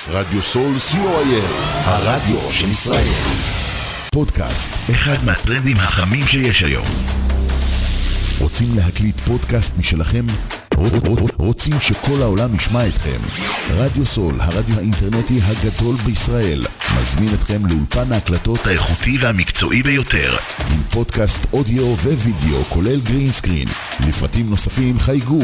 רדיו סול co.il, הרדיו של ישראל. פודקאסט, אחד מהטרנדים החמים שיש היום. רוצים להקליט פודקאסט משלכם? רוצים שכל העולם ישמע אתכם? רדיו סול, הרדיו האינטרנטי הגדול בישראל, מזמין אתכם לאולפן ההקלטות האיכותי והמקצועי ביותר, עם פודקאסט אודיו ווידאו כולל גרין סקרין. לפרטים נוספים חייגו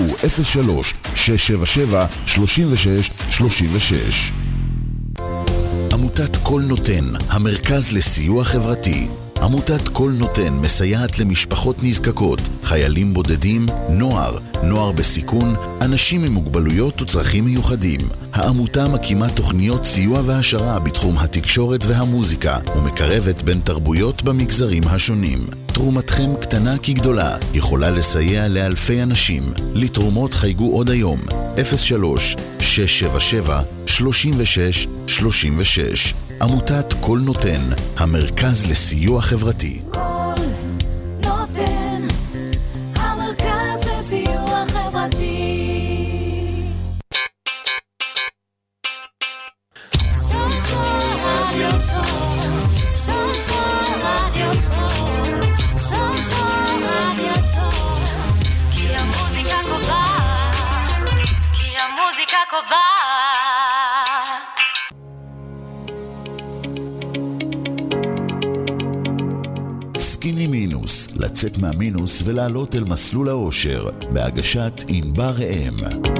03-677-3636. עמותת כל נותן, המרכז לסיוע חברתי. עמותת כל נותן מסייעת למשפחות נזקקות, חיילים בודדים, נוער בסיכון, אנשים עם מוגבלויות וצרכים מיוחדים. העמותה מקימה תוכניות סיוע והשרה בתחום התקשורת והמוזיקה, ומקרבת בין תרבויות במגזרים השונים. תרומתכם קטנה כגדולה, יכולה לסייע לאלפי אנשים. לתרומות חייגו עוד היום, 03-677-3636. עמותת כל נותן, המרכז לסיוע חברתי. כל נותן, המרכז לסיוע חברתי. כי המוזיקה קובעת. סקיני מינוס, לצאת מהמינוס ולעלות אל מסלול האושר, בהגשת ענבר ראם.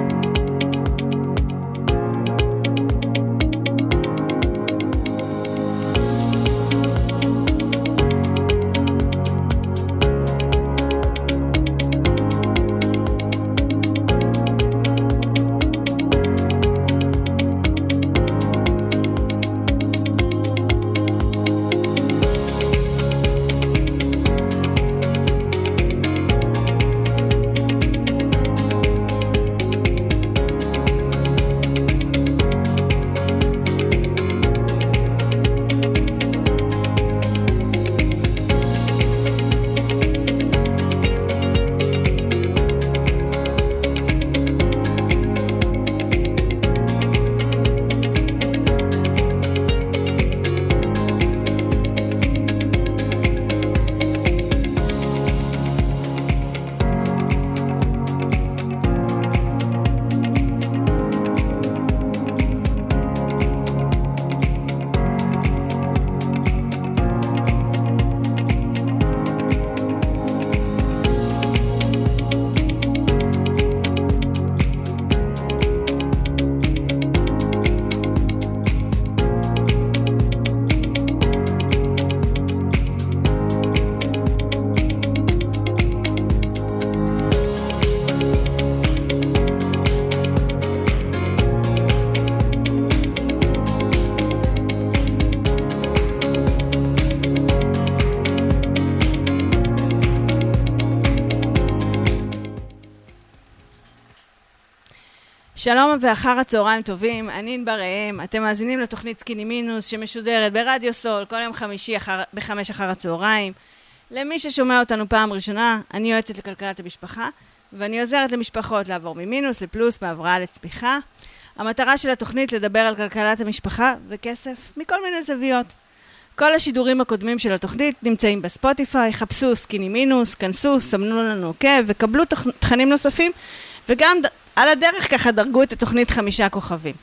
שלום ואחר הצהריים טובים, אני ענבר ראם, אתם מאזינים לתוכנית סקיני מינוס שמשודרת ברדיו סול כל יום חמישי ב-5 אחר הצהריים. למי ששומע אותנו פעם ראשונה, אני יועצת לכלכלת המשפחה, ואני עוזרת למשפחות לעבור ממינוס לפלוס בהבראה לצמיחה. המטרה של התוכנית לדבר על כלכלת המשפחה וכסף מכל מיני זוויות. כל השידורים הקודמים של התוכנית נמצאים בספוטיפיי, חפשו סקיני מינוס, כנסו, סמנו לנו עוקב וקבלו תכנים נוספים, וגם על הדרך ככה דרגו את התוכנית 5 כוכבים.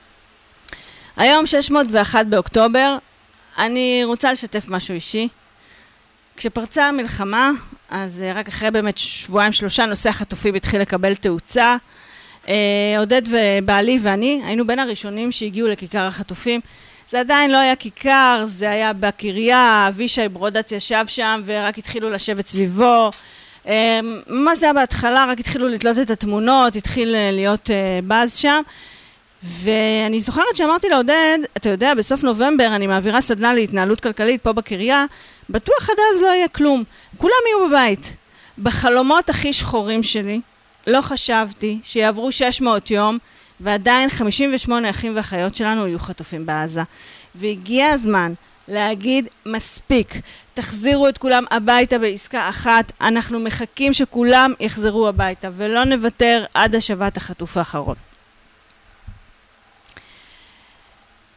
היום 601 באוקטובר, אני רוצה לשתף משהו אישי. כשפרצה המלחמה, אז רק אחרי באמת 2-3 נושא החטופים התחיל לקבל תאוצה. עודד ובעלי ואני היינו בין הראשונים שהגיעו לכיכר החטופים. זה עדיין לא היה כיכר, זה היה בקריה, אבישי ברודץ ישב שם ורק התחילו לשבת סביבו. מה זה היה בהתחלה, רק התחילו לתלות את התמונות, התחיל להיות באז שם, ואני זוכרת שאמרתי לעודד, אתה יודע, בסוף נובמבר אני מעבירה סדנה להתנהלות כלכלית פה בקריה, בטוח עד אז לא יהיה כלום, כולם יהיו בבית. בחלומות הכי שחורים שלי, לא חשבתי שיעברו 600 יום, ועדיין 58 אחים ואחיות שלנו יהיו חטופים בעזה. והגיע הזמן להגיד מספיק, תחזירו את כולם הביתה בעסקה אחת, אנחנו מחכים שכולם יחזרו הביתה, ולא נוותר עד השבת החטוף האחרון.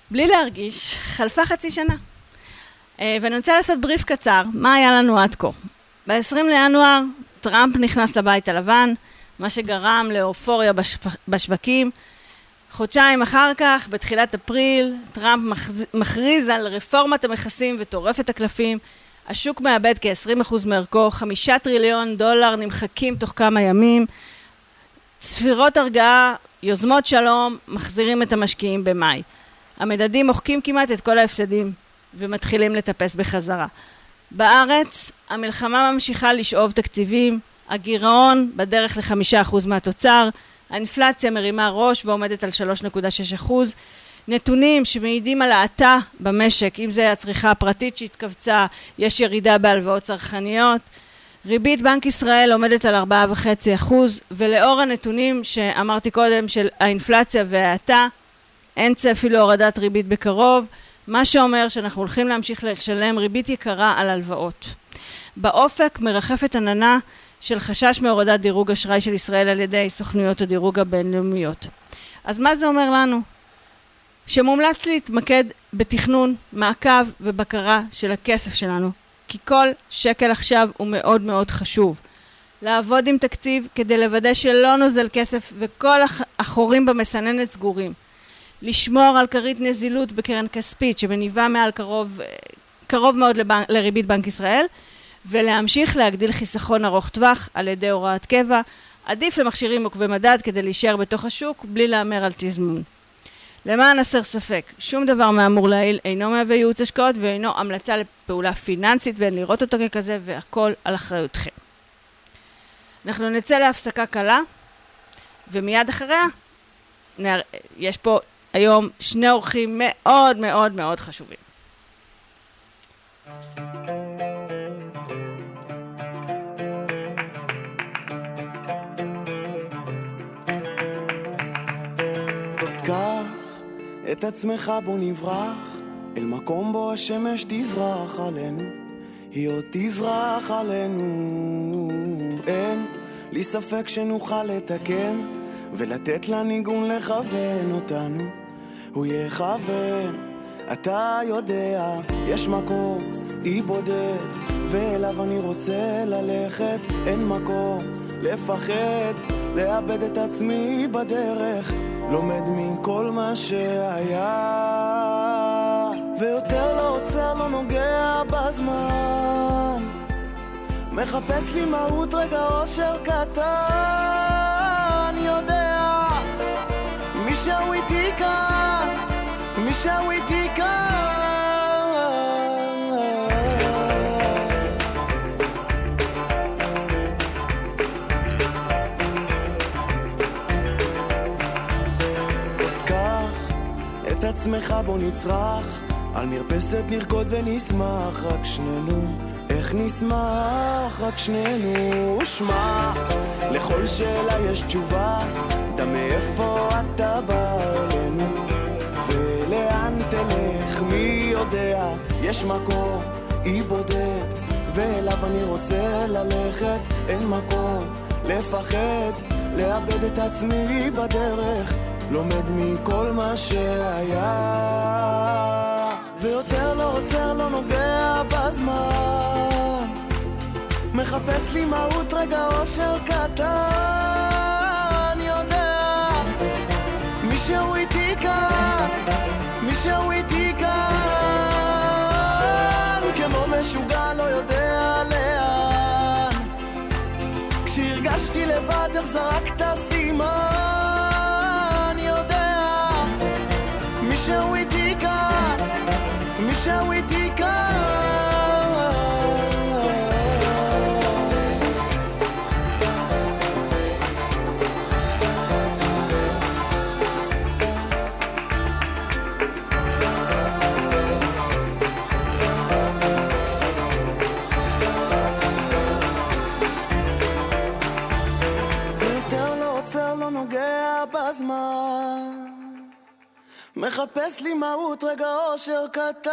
בלי להרגיש, חלפה חצי שנה. ואני רוצה לעשות בריף קצר, מה היה לנו עד כה. ב-20 לינואר, טראמפ נכנס לבית הלבן, מה שגרם לאופוריה בשווקים. חודשיים אחר כך, בתחילת אפריל, טראמפ מכריז על רפורמת המכסים וטורף את הקלפים. השוק מאבד כ-20% מערכו, 5 טריליון דולר נמחקים תוך כמה ימים. צפירות הרגעה, יוזמות שלום, מחזירים את המשקיעים במאי. המדדים מוחקים כמעט את כל ההפסדים ומתחילים לטפס בחזרה. בארץ, המלחמה ממשיכה לשאוב תקציבים, הגירעון בדרך ל5% מהתוצר, האינפלציה מרימה ראש ועומדת על 3.6%, נתונים שמעידים על האטה במשק, אם זה הצריכה הפרטית שהתכווצה, יש ירידה בהלוואות צרכניות, ריבית בנק ישראל עומדת על 4.5%, ולאור הנתונים שאמרתי קודם של האינפלציה והאטה, אין צפי להורדת ריבית בקרוב, מה שאומר שאנחנו הולכים להמשיך לשלם ריבית יקרה על הלוואות. באופק מרחפת עננה של חשש מהורדת דירוג אשראי של ישראל על ידי סוכנויות הדירוג הבינלאומיות. אז מה זה אומר לנו? שמומלץ להתמקד בתכנון, מעקב ובקרה של הכסף שלנו, כי כל שקל עכשיו הוא מאוד מאוד חשוב. לעבוד עם תקציב כדי לוודא שלא נוזל כסף וכל החורים במסננת סגורים. לשמור על כרית נזילות בקרן כספית שמניבה מעל קרוב מאוד לריבית בנק ישראל, ולהמשיך להגדיל חיסכון ארוך טווח על ידי הוראת קבע, עדיף למכשירים עוקבי מדד כדי להישאר בתוך השוק בלי לאמר על תזמון. למען הסר ספק, שום דבר מאמור לעיל אינו מהווה ייעוץ השקעות ואינו המלצה לפעולה פיננסית ואין לראות אותו ככזה והכל על אחריותכם. אנחנו נצא להפסקה קלה ומיד אחריה יש פה היום שני אורחים מאוד מאוד מאוד חשובים. את עצמך בוא נברח אל מקום בו השמש תזרח עלינו, היא עוד תזרח עלינו. אין לי ספק שנוכל לתקן ולתת לניגון לכוון אותנו, הוא יכוון. אתה יודע יש מקום אי בודד ואליו אני רוצה ללכת, אין מקום לפחד לאבד את עצמי בדרך, לומד מכל מה שהיה ויותר לא עוצר, לא נוגע בזמן, מחפש לי מהות רגע אושר קטן. יודע מישהו איתי כאן, מישהו איתי כאן. את עצמך בוא נצרח על מרפסת נרקוד ונשמח רק שנינו, איך נשמח רק שנינו. ושמע, לכל שאלה יש תשובה, דה מאיפה אתה בא אלינו ולאן תלך מי יודע, יש מקום אי בודד ואליו אני רוצה ללכת, אין מקום לפחד לאבד את עצמי בדרך, לומד מכל מה שהיה ויותר לא עוצר, לא נוגע בזמן, מחפש לי מהות רגע אושר קטן. יודע מישהו איתי כאן, מישהו איתי כאן, כמו משוגע לא יודע לאן, כשהרגשתי לבד איך זרקת סימן. יודע מישהו איתי כאן, מישהו איתי כאן. זה יותר לא עוצר, לא נוגע בזמן, מחפש לי מהות רגע אושר קטן.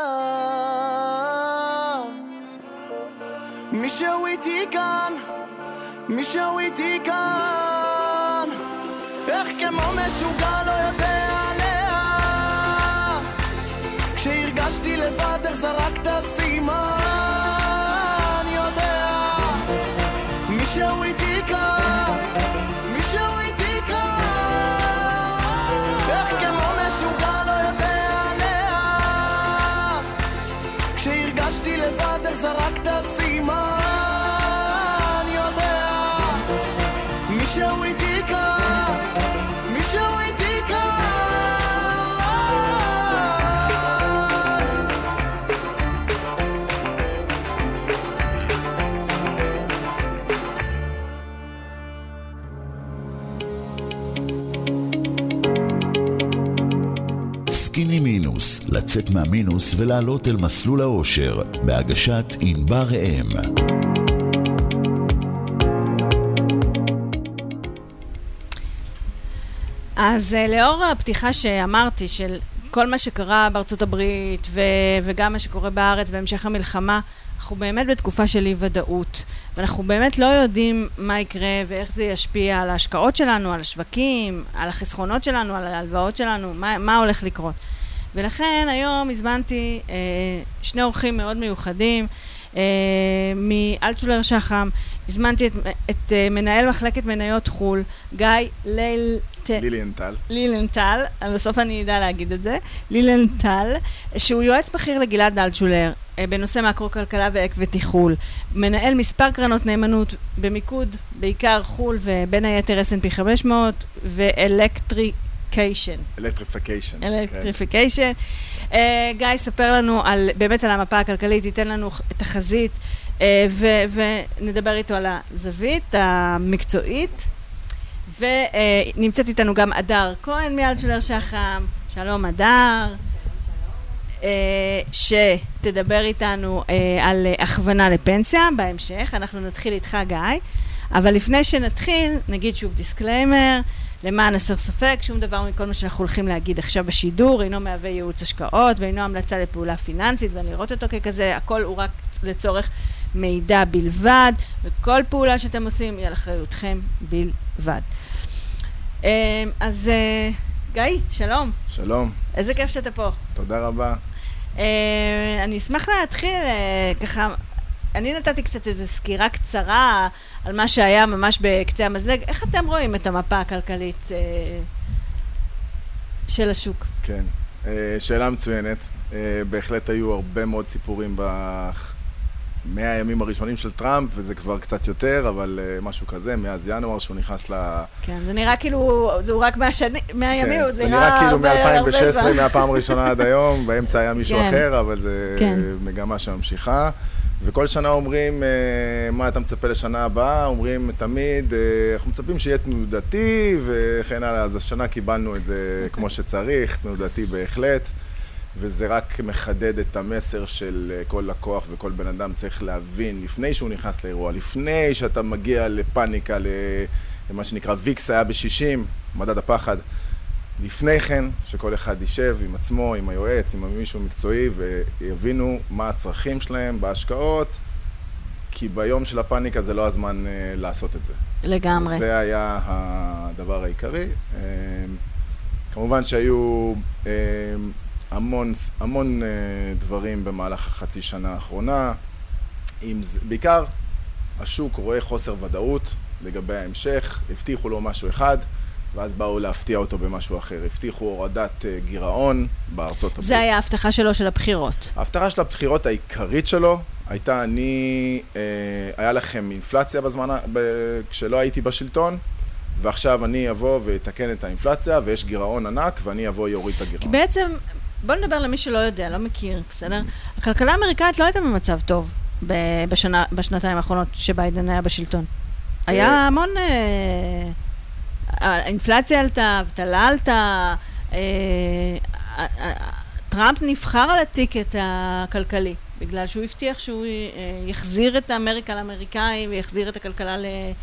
מישהו איתי כאן, מישהו איתי כאן, איך כמו משוגע לא יודע לאן, סקיני מינוס, לצאת מהמינוס ולעלות אל מסלול האושר, בהגשת ענבר ראם. אז לאור הפתיחה שאמרתי של כל מה שקרה בארצות הברית וגם מה שקורה בארץ בהמשך המלחמה, אנחנו באמת בתקופה של אי ודאות, ואנחנו באמת לא יודעים מה יקרה ואיך זה ישפיע על ההשקעות שלנו, על השווקים, על החסכונות שלנו, על ההלוואות שלנו, מה הולך לקרות. ולכן היום הזמנתי שני אורחים מאוד מיוחדים, מאלטשולר שחם, הזמנתי את מנהל מחלקת מניות חול, גיא לילנטל, בסוף אני אדע להגיד את זה, לילנטל, שהוא יועץ בכיר לגלעד אלטשולר, בנושא מקרו-כלכלה ואקוויטי חול. מנהל מספר קרנות נאמנות במיקוד, בעיקר חול ובין היתר S&P 500 ואלקטריפיקיישן. גיא, ספר לנו באמת על המפה הכלכלית, ייתן לנו את החזית, ונדבר איתו על הזווית המקצועית. ונמצאת איתנו גם אדר כהן מאלטשולר שחם. שלום אדר. שתדבר איתנו על הכוונה לפנסיה בהמשך. אנחנו נתחיל איתך גיא, אבל לפני שנתחיל נגיד שוב דיסקליימר, למען הסר ספק, שום דבר מכל מה שאנחנו הולכים להגיד עכשיו בשידור אינו מהווה ייעוץ השקעות ואינו המלצה לפעולה פיננסית, ואני לראות אותו ככזה, הכל הוא רק לצורך מידע בלבד, וכל פעולה שאתם עושים היא על אחריותכם בלבד. אז גיא, שלום. שלום. איזה כיף שאתה פה. תודה רבה. אני אשמח להתחיל ככה, אני נתתי קצת איזו סקירה קצרה על מה שהיה ממש בקצה המזלג. איך אתם רואים את המפה הכלכלית של השוק? כן, שאלה מצוינת. בהחלט היו הרבה מאוד סיפורים ב100 הימים הראשונים של טראמפ, וזה כבר קצת יותר, אבל משהו כזה, מאז ינואר שהוא נכנס כן, זה נראה כאילו, זהו רק 100 ימים, זה נראה כאילו מ-2016, מהפעם הראשונה עד היום, באמצע היה מישהו אחר, אבל זה מגמה שממשיכה. וכל שנה אומרים, מה אתה מצפה לשנה הבאה? אומרים תמיד, אנחנו מצפים שיהיה תנודתי, וכן הלאה. אז השנה קיבלנו את זה כמו שצריך, תנודתי בהחלט. וזה רק מחדד את המסר של כל לקוח וכל בן אדם צריך להבין, לפני שהוא נכנס לאירוע, לפני שאתה מגיע לפאניקה, למה שנקרא ויקס היה ב-60, מדד הפחד, לפני כן שכל אחד יישב עם עצמו, עם היועץ, עם מישהו מקצועי, ויבינו מה הצרכים שלהם בהשקעות, כי ביום של הפאניקה זה לא הזמן לעשות את זה. לגמרי. זה היה הדבר העיקרי. כמובן שהיו המון דברים במהלך החצי שנה האחרונה. בעיקר השוק רואה חוסר ודאות לגבי ההמשך, הבטיחו לו משהו אחד, ואז באו להפתיע אותו במשהו אחר. הבטיחו הורדת גירעון בארצות הברית. זה היה ההבטחה שלו של הבחירות. ההבטחה של הבחירות העיקרית שלו הייתה, היה לכם אינפלציה בזמן, כשלא הייתי בשלטון, ועכשיו אני אבוא ותקן את האינפלציה, ויש גירעון ענק, ואני אבוא יוריד את הגירעון. כי בעצם, בוא נדבר למי שלא יודע, לא מכיר, בסדר? הכלכלה האמריקאית לא הייתה במצב טוב בשנתיים האחרונות שביידן היה בשלטון. היה המון... האינפלציה עלתה, אבטלה עלתה, טראמפ נבחר על הטיקט הכלכלי, בגלל שהוא הבטיח שהוא יחזיר את האמריקה לאמריקאים, ויחזיר את הכלכלה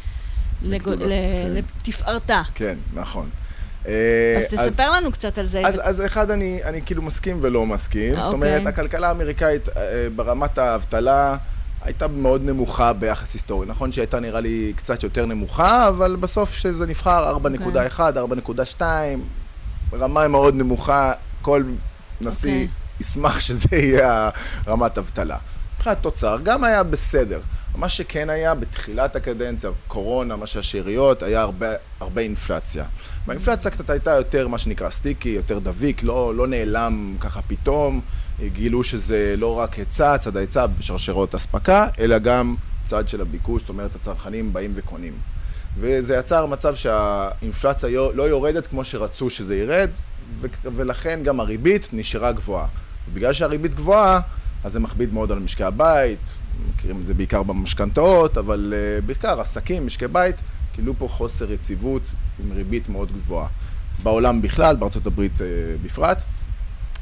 לתפארתה. כן, נכון. אז תספר לנו קצת על זה. אז אחד, אני כאילו מסכים ולא מסכים. זאת אומרת, הכלכלה האמריקאית ברמת האבטלה הייתה מאוד נמוכה ביחס היסטורי. נכון שהייתה נראה לי קצת יותר נמוכה, אבל בסוף שזה נבחר 4.1, 4.2, רמה מאוד נמוכה, כל נשיא ישמח שזה יהיה רמת אבטלה. מבחינת תוצר גם היה בסדר. מה שכן היה בתחילת הקדנציה, קורונה, מה שהשאריות, היה הרבה אינפלציה. והאינפלציה קצת הייתה יותר מה שנקרא סטיקי, יותר דביק, לא נעלם ככה פתאום. גילו שזה לא רק צד ההיצע בשרשרות הספקה, אלא גם צד של הביקוש, זאת אומרת הצרכנים באים וקונים. וזה יצר מצב שהאינפלציה לא יורדת כמו שרצו שזה ירד, ולכן גם הריבית נשארה גבוהה. ובגלל שהריבית גבוהה, אז זה מכביד מאוד על משקי הבית, מכירים את זה בעיקר במשכנתאות, אבל בעיקר עסקים, משקי בית, גילו פה חוסר יציבות עם ריבית מאוד גבוהה. בעולם בכלל, בארצות הברית בפרט.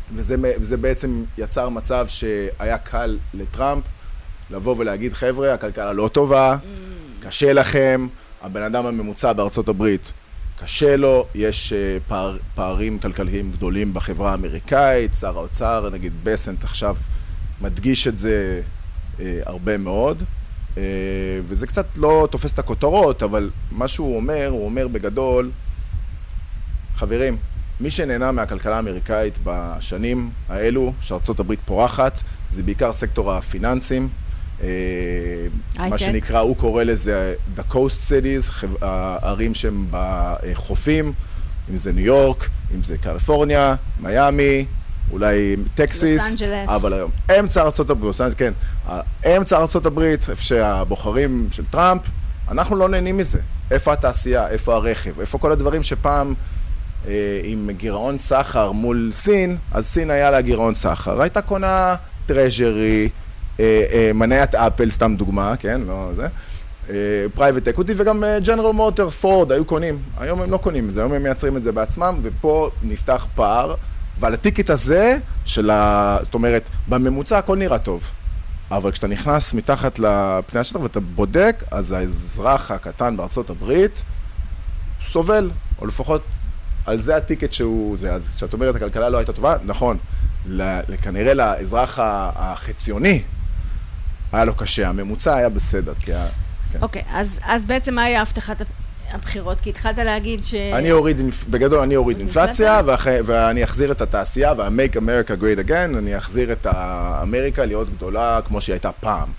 וזה בעצם יצר מצב שהיה קל לטראמפ לבוא ולהגיד, חבר'ה, הכלכלה לא טובה, קשה לכם, הבן אדם הממוצע בארצות הברית קשה לו, יש פערים כלכליים גדולים בחברה האמריקאית, שר האוצר, נגיד בסנט עכשיו מדגיש את זה הרבה מאוד, וזה קצת לא תופס את הכותרות, אבל מה שהוא אומר בגדול, חברים, מי שנהנה מהכלכלה האמריקאית בשנים האלו, שארצות הברית פורחת, זה בעיקר סקטור הפיננסים, מה שנקרא, הוא קורא לזה The Coast Cities, הערים שהם בחופים, אם זה ניו יורק, אם זה קליפורניה, מיאמי, אולי טקסיס, אבל היום אמצע ארצות הברית, כן, אמצע ארצות הברית, איפה שהבוחרים של טראמפ, אנחנו לא נהנים מזה. איפה התעשייה, איפה הרכב, איפה כל הדברים שפעם עם גירעון סחר מול סין, אז סין היה לה גירעון סחר, הייתה קונה טרז'רי, מניית אפל, סתם דוגמה, כן, לא זה, פרייבט אקוטי, וגם ג'נרל מוטור, פורד, היו קונים. היום הם לא קונים את זה, היום הם מייצרים את זה בעצמם, ופה נפתח פער, ועל הטיקט הזה, זאת אומרת, בממוצע הכל נראה טוב. אבל כשאתה נכנס מתחת לפני השטח ואתה בודק, אז האזרח הקטן בארצות הברית סובל, או לפחות על זה הטיקט שהוא זה. אז כשאת אומרת, הכלכלה לא הייתה טובה, נכון, כנראה לאזרח החציוני, היה לו קשה, הממוצע היה בסדר, כי היה... אוקיי, אז בעצם מה היה הבטחת הבחירות? כי התחלת להגיד בגדול אני אוריד אינפלציה, ואני אחזיר את התעשייה, וה-Make America Great Again, אני אחזיר את אמריקה להיות גדולה כמו שהיא הייתה פעם.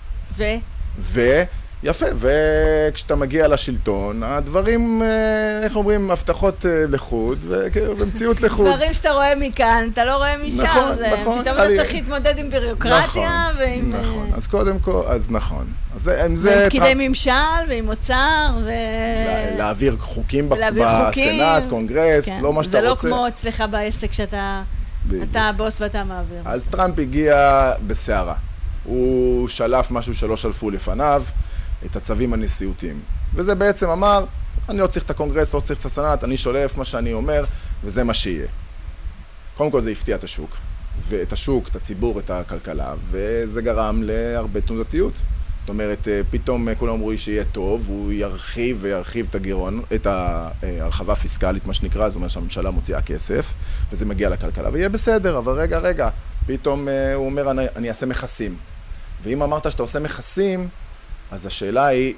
יפה, וכשאתה מגיע לשלטון, הדברים, איך אומרים, הבטחות לחוד, ומציאות לחוד. דברים שאתה רואה מכאן, אתה לא רואה משם. נכון. פתאום אתה צריך להתמודד עם בירוקרטיה, ועם... נכון, אז קודם כל, אז נכון. ועם פקידי ממשל, ועם אוצר, להעביר חוקים בסנאט, קונגרס, לא מה שאתה רוצה. זה לא כמו אצלך בעסק שאתה הבוס ואתה מעביר. אז טראמפ הגיע בסערה. הוא שלף משהו שלא שלפו לפניו, את הצווים הנשיאותיים. וזה בעצם אמר, אני לא צריך את הקונגרס, לא צריך את הסנאט, אני שולף מה שאני אומר, וזה מה שיהיה. קודם כל זה הפתיע את השוק, ואת השוק, את הציבור, את הכלכלה, וזה גרם להרבה תנודתיות. זאת אומרת, פתאום כולם אמרו שיהיה טוב, הוא ירחיב וירחיב את הגירעון, את ההרחבה הפיסקלית, מה שנקרא, זאת אומרת שהממשלה מוציאה כסף, וזה מגיע לכלכלה, ויהיה בסדר, אבל רגע, פתאום הוא אומר, אני אעשה מכסים. ואם אמרת שאתה עושה מכסים, אז השאלה היא,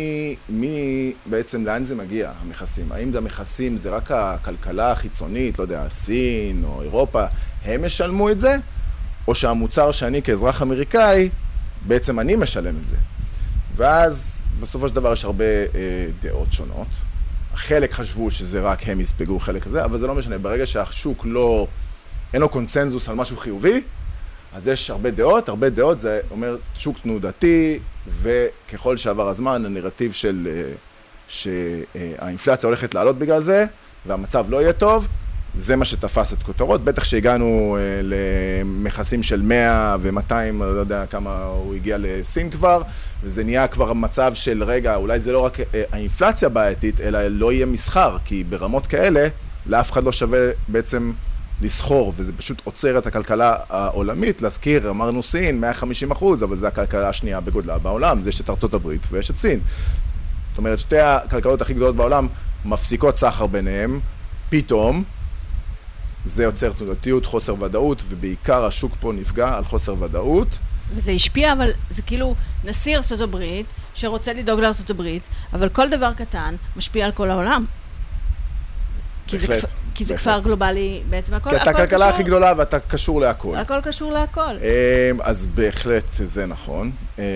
מי בעצם, לאן זה מגיע, המכסים? האם זה המכסים, זה רק הכלכלה החיצונית, לא יודע, סין או אירופה, הם משלמו את זה? או שהמוצר שאני כאזרח אמריקאי, בעצם אני משלם את זה. ואז בסופו של דבר יש הרבה דעות שונות. חלק חשבו שזה רק הם יספגו חלק כזה, אבל זה לא משנה. ברגע שהשוק אין לו קונסנזוס על משהו חיובי, אז יש הרבה דעות, זה אומר שוק תנודתי, וככל שעבר הזמן, הנרטיב שהאינפלציה הולכת לעלות בגלל זה, והמצב לא יהיה טוב, זה מה שתפס את כותרות. בטח שהגענו למכסים של 100 ו-200, לא יודע כמה הוא הגיע לסין כבר, וזה נהיה כבר מצב של רגע, אולי זה לא רק האינפלציה בעייתית, אלא לא יהיה מסחר, כי ברמות כאלה, לאף אחד לא שווה בעצם לסחור, וזה פשוט עוצר את הכלכלה העולמית. להזכיר, אמרנו סין, 150%, אבל זה הכלכלה השנייה בגודלה בעולם, זה יש את ארצות הברית ויש את סין. זאת אומרת, שתי הכלכלות הכי גדולות בעולם מפסיקות סחר ביניהם, פתאום, זה יוצר תנודתיות, חוסר ודאות, ובעיקר השוק פה נפגע על חוסר ודאות. וזה השפיע, אבל זה כאילו נשיא ארצות הברית, שרוצה לדאוג לארצות הברית, אבל כל דבר קטן משפיע על כל העולם. כי זה כפר גלובלי, בעצם הכל קשור. כי אתה הכלכלה הכי גדולה ואתה קשור להכל. הכל קשור להכל. אז בהחלט זה נכון.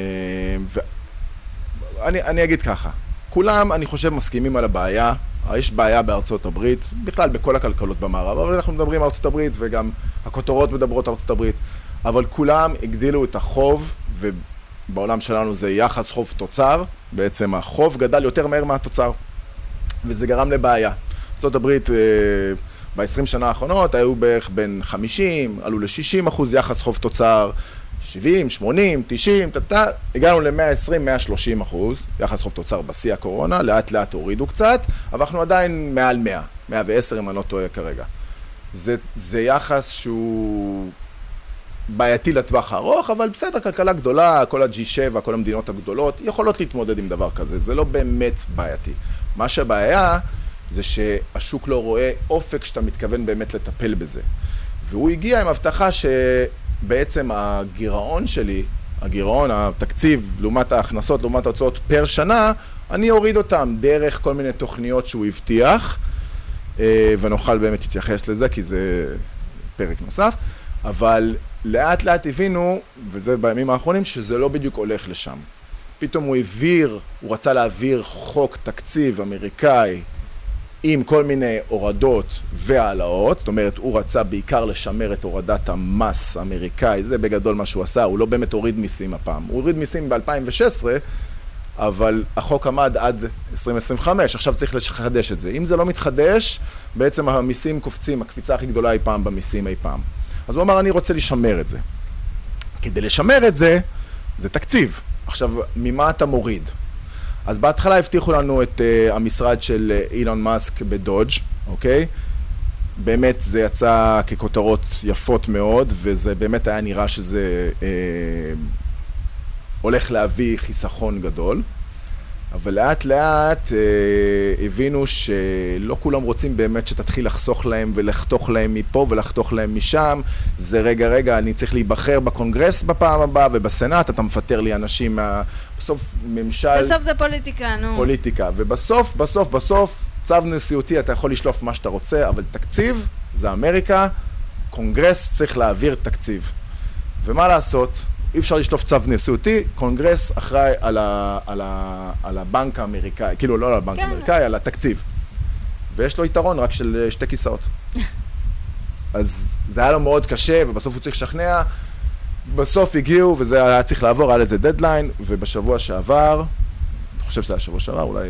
אני אגיד ככה, כולם, אני חושב, מסכימים על הבעיה. יש בעיה בארצות הברית, בכלל בכל הכלכלות במערב, אבל אנחנו מדברים על ארצות הברית, וגם הכותרות מדברות על ארצות הברית, אבל כולם הגדילו את החוב, ובעולם שלנו זה יחס חוב תוצר, בעצם החוב גדל יותר מהר מהתוצר, וזה גרם לבעיה. ארצות הברית ב-20 שנה האחרונות היו בערך בין 50, עלו ל-60% יחס חוב תוצר, 70, 80, 90, הגענו ל-120, 130% יחס חוב תוצר בשיא הקורונה, לאט לאט הורידו קצת, אבל אנחנו עדיין מעל 100, 110 אם אני לא טועה כרגע. זה יחס שהוא בעייתי לטווח הארוך, אבל בסדר, כלכלה גדולה, כל ה-G7, כל המדינות הגדולות, יכולות להתמודד עם דבר כזה, זה לא באמת בעייתי. מה שהבעיה זה שהשוק לא רואה אופק שאתה מתכוון באמת לטפל בזה. והוא הגיע עם הבטחה שבעצם הגירעון שלי, התקציב, לעומת ההכנסות, לעומת ההוצאות פר שנה, אני אוריד אותם דרך כל מיני תוכניות שהוא הבטיח, ונוכל באמת להתייחס לזה, כי זה פרק נוסף, אבל לאט לאט הבינו, וזה בימים האחרונים, שזה לא בדיוק הולך לשם. פתאום הוא רצה להעביר חוק תקציב אמריקאי עם כל מיני הורדות והעלאות, זאת אומרת, הוא רצה בעיקר לשמר את הורדת המס האמריקאי, זה בגדול מה שהוא עשה, הוא לא באמת הוריד מיסים הפעם. הוא הוריד מיסים ב-2016, אבל החוק עמד עד 2025, עכשיו צריך לחדש את זה. אם זה לא מתחדש, בעצם המיסים קופצים, הקפיצה הכי גדולה אי פעם במיסים אי פעם. אז הוא אמר, אני רוצה לשמר את זה. כדי לשמר את זה, זה תקציב. עכשיו, ממה אתה מוריד? אז בהתחלה הבטיחו לנו את המשרד של אילון מאסק בדודג', אוקיי? באמת זה יצא ככותרות יפות מאוד, וזה באמת היה נראה שזה הולך להביא חיסכון גדול. אבל לאט לאט הבינו שלא כולם רוצים באמת שתתחיל לחסוך להם ולחתוך להם מפה ולחתוך להם משם. זה רגע, אני צריך להיבחר בקונגרס בפעם הבאה ובסנאט, אתה מפטר לי אנשים בסוף ממשל... בסוף זה פוליטיקה, נו. פוליטיקה, ובסוף, צו נשיאותי אתה יכול לשלוף מה שאתה רוצה, אבל תקציב זה אמריקה, קונגרס צריך להעביר תקציב. ומה לעשות? אי אפשר לשלוף צו נשיאותי, קונגרס אחראי על הבנק האמריקאי, כאילו לא על הבנק האמריקאי, על התקציב. ויש לו יתרון רק של 2 כיסאות. אז זה היה לו מאוד קשה, ובסוף הוא צריך לשכנע. בסוף הגיעו, וזה היה צריך לעבור, היה לזה דדליין, ובשבוע שעבר, אני חושב שזה היה שבוע שעבר, אולי...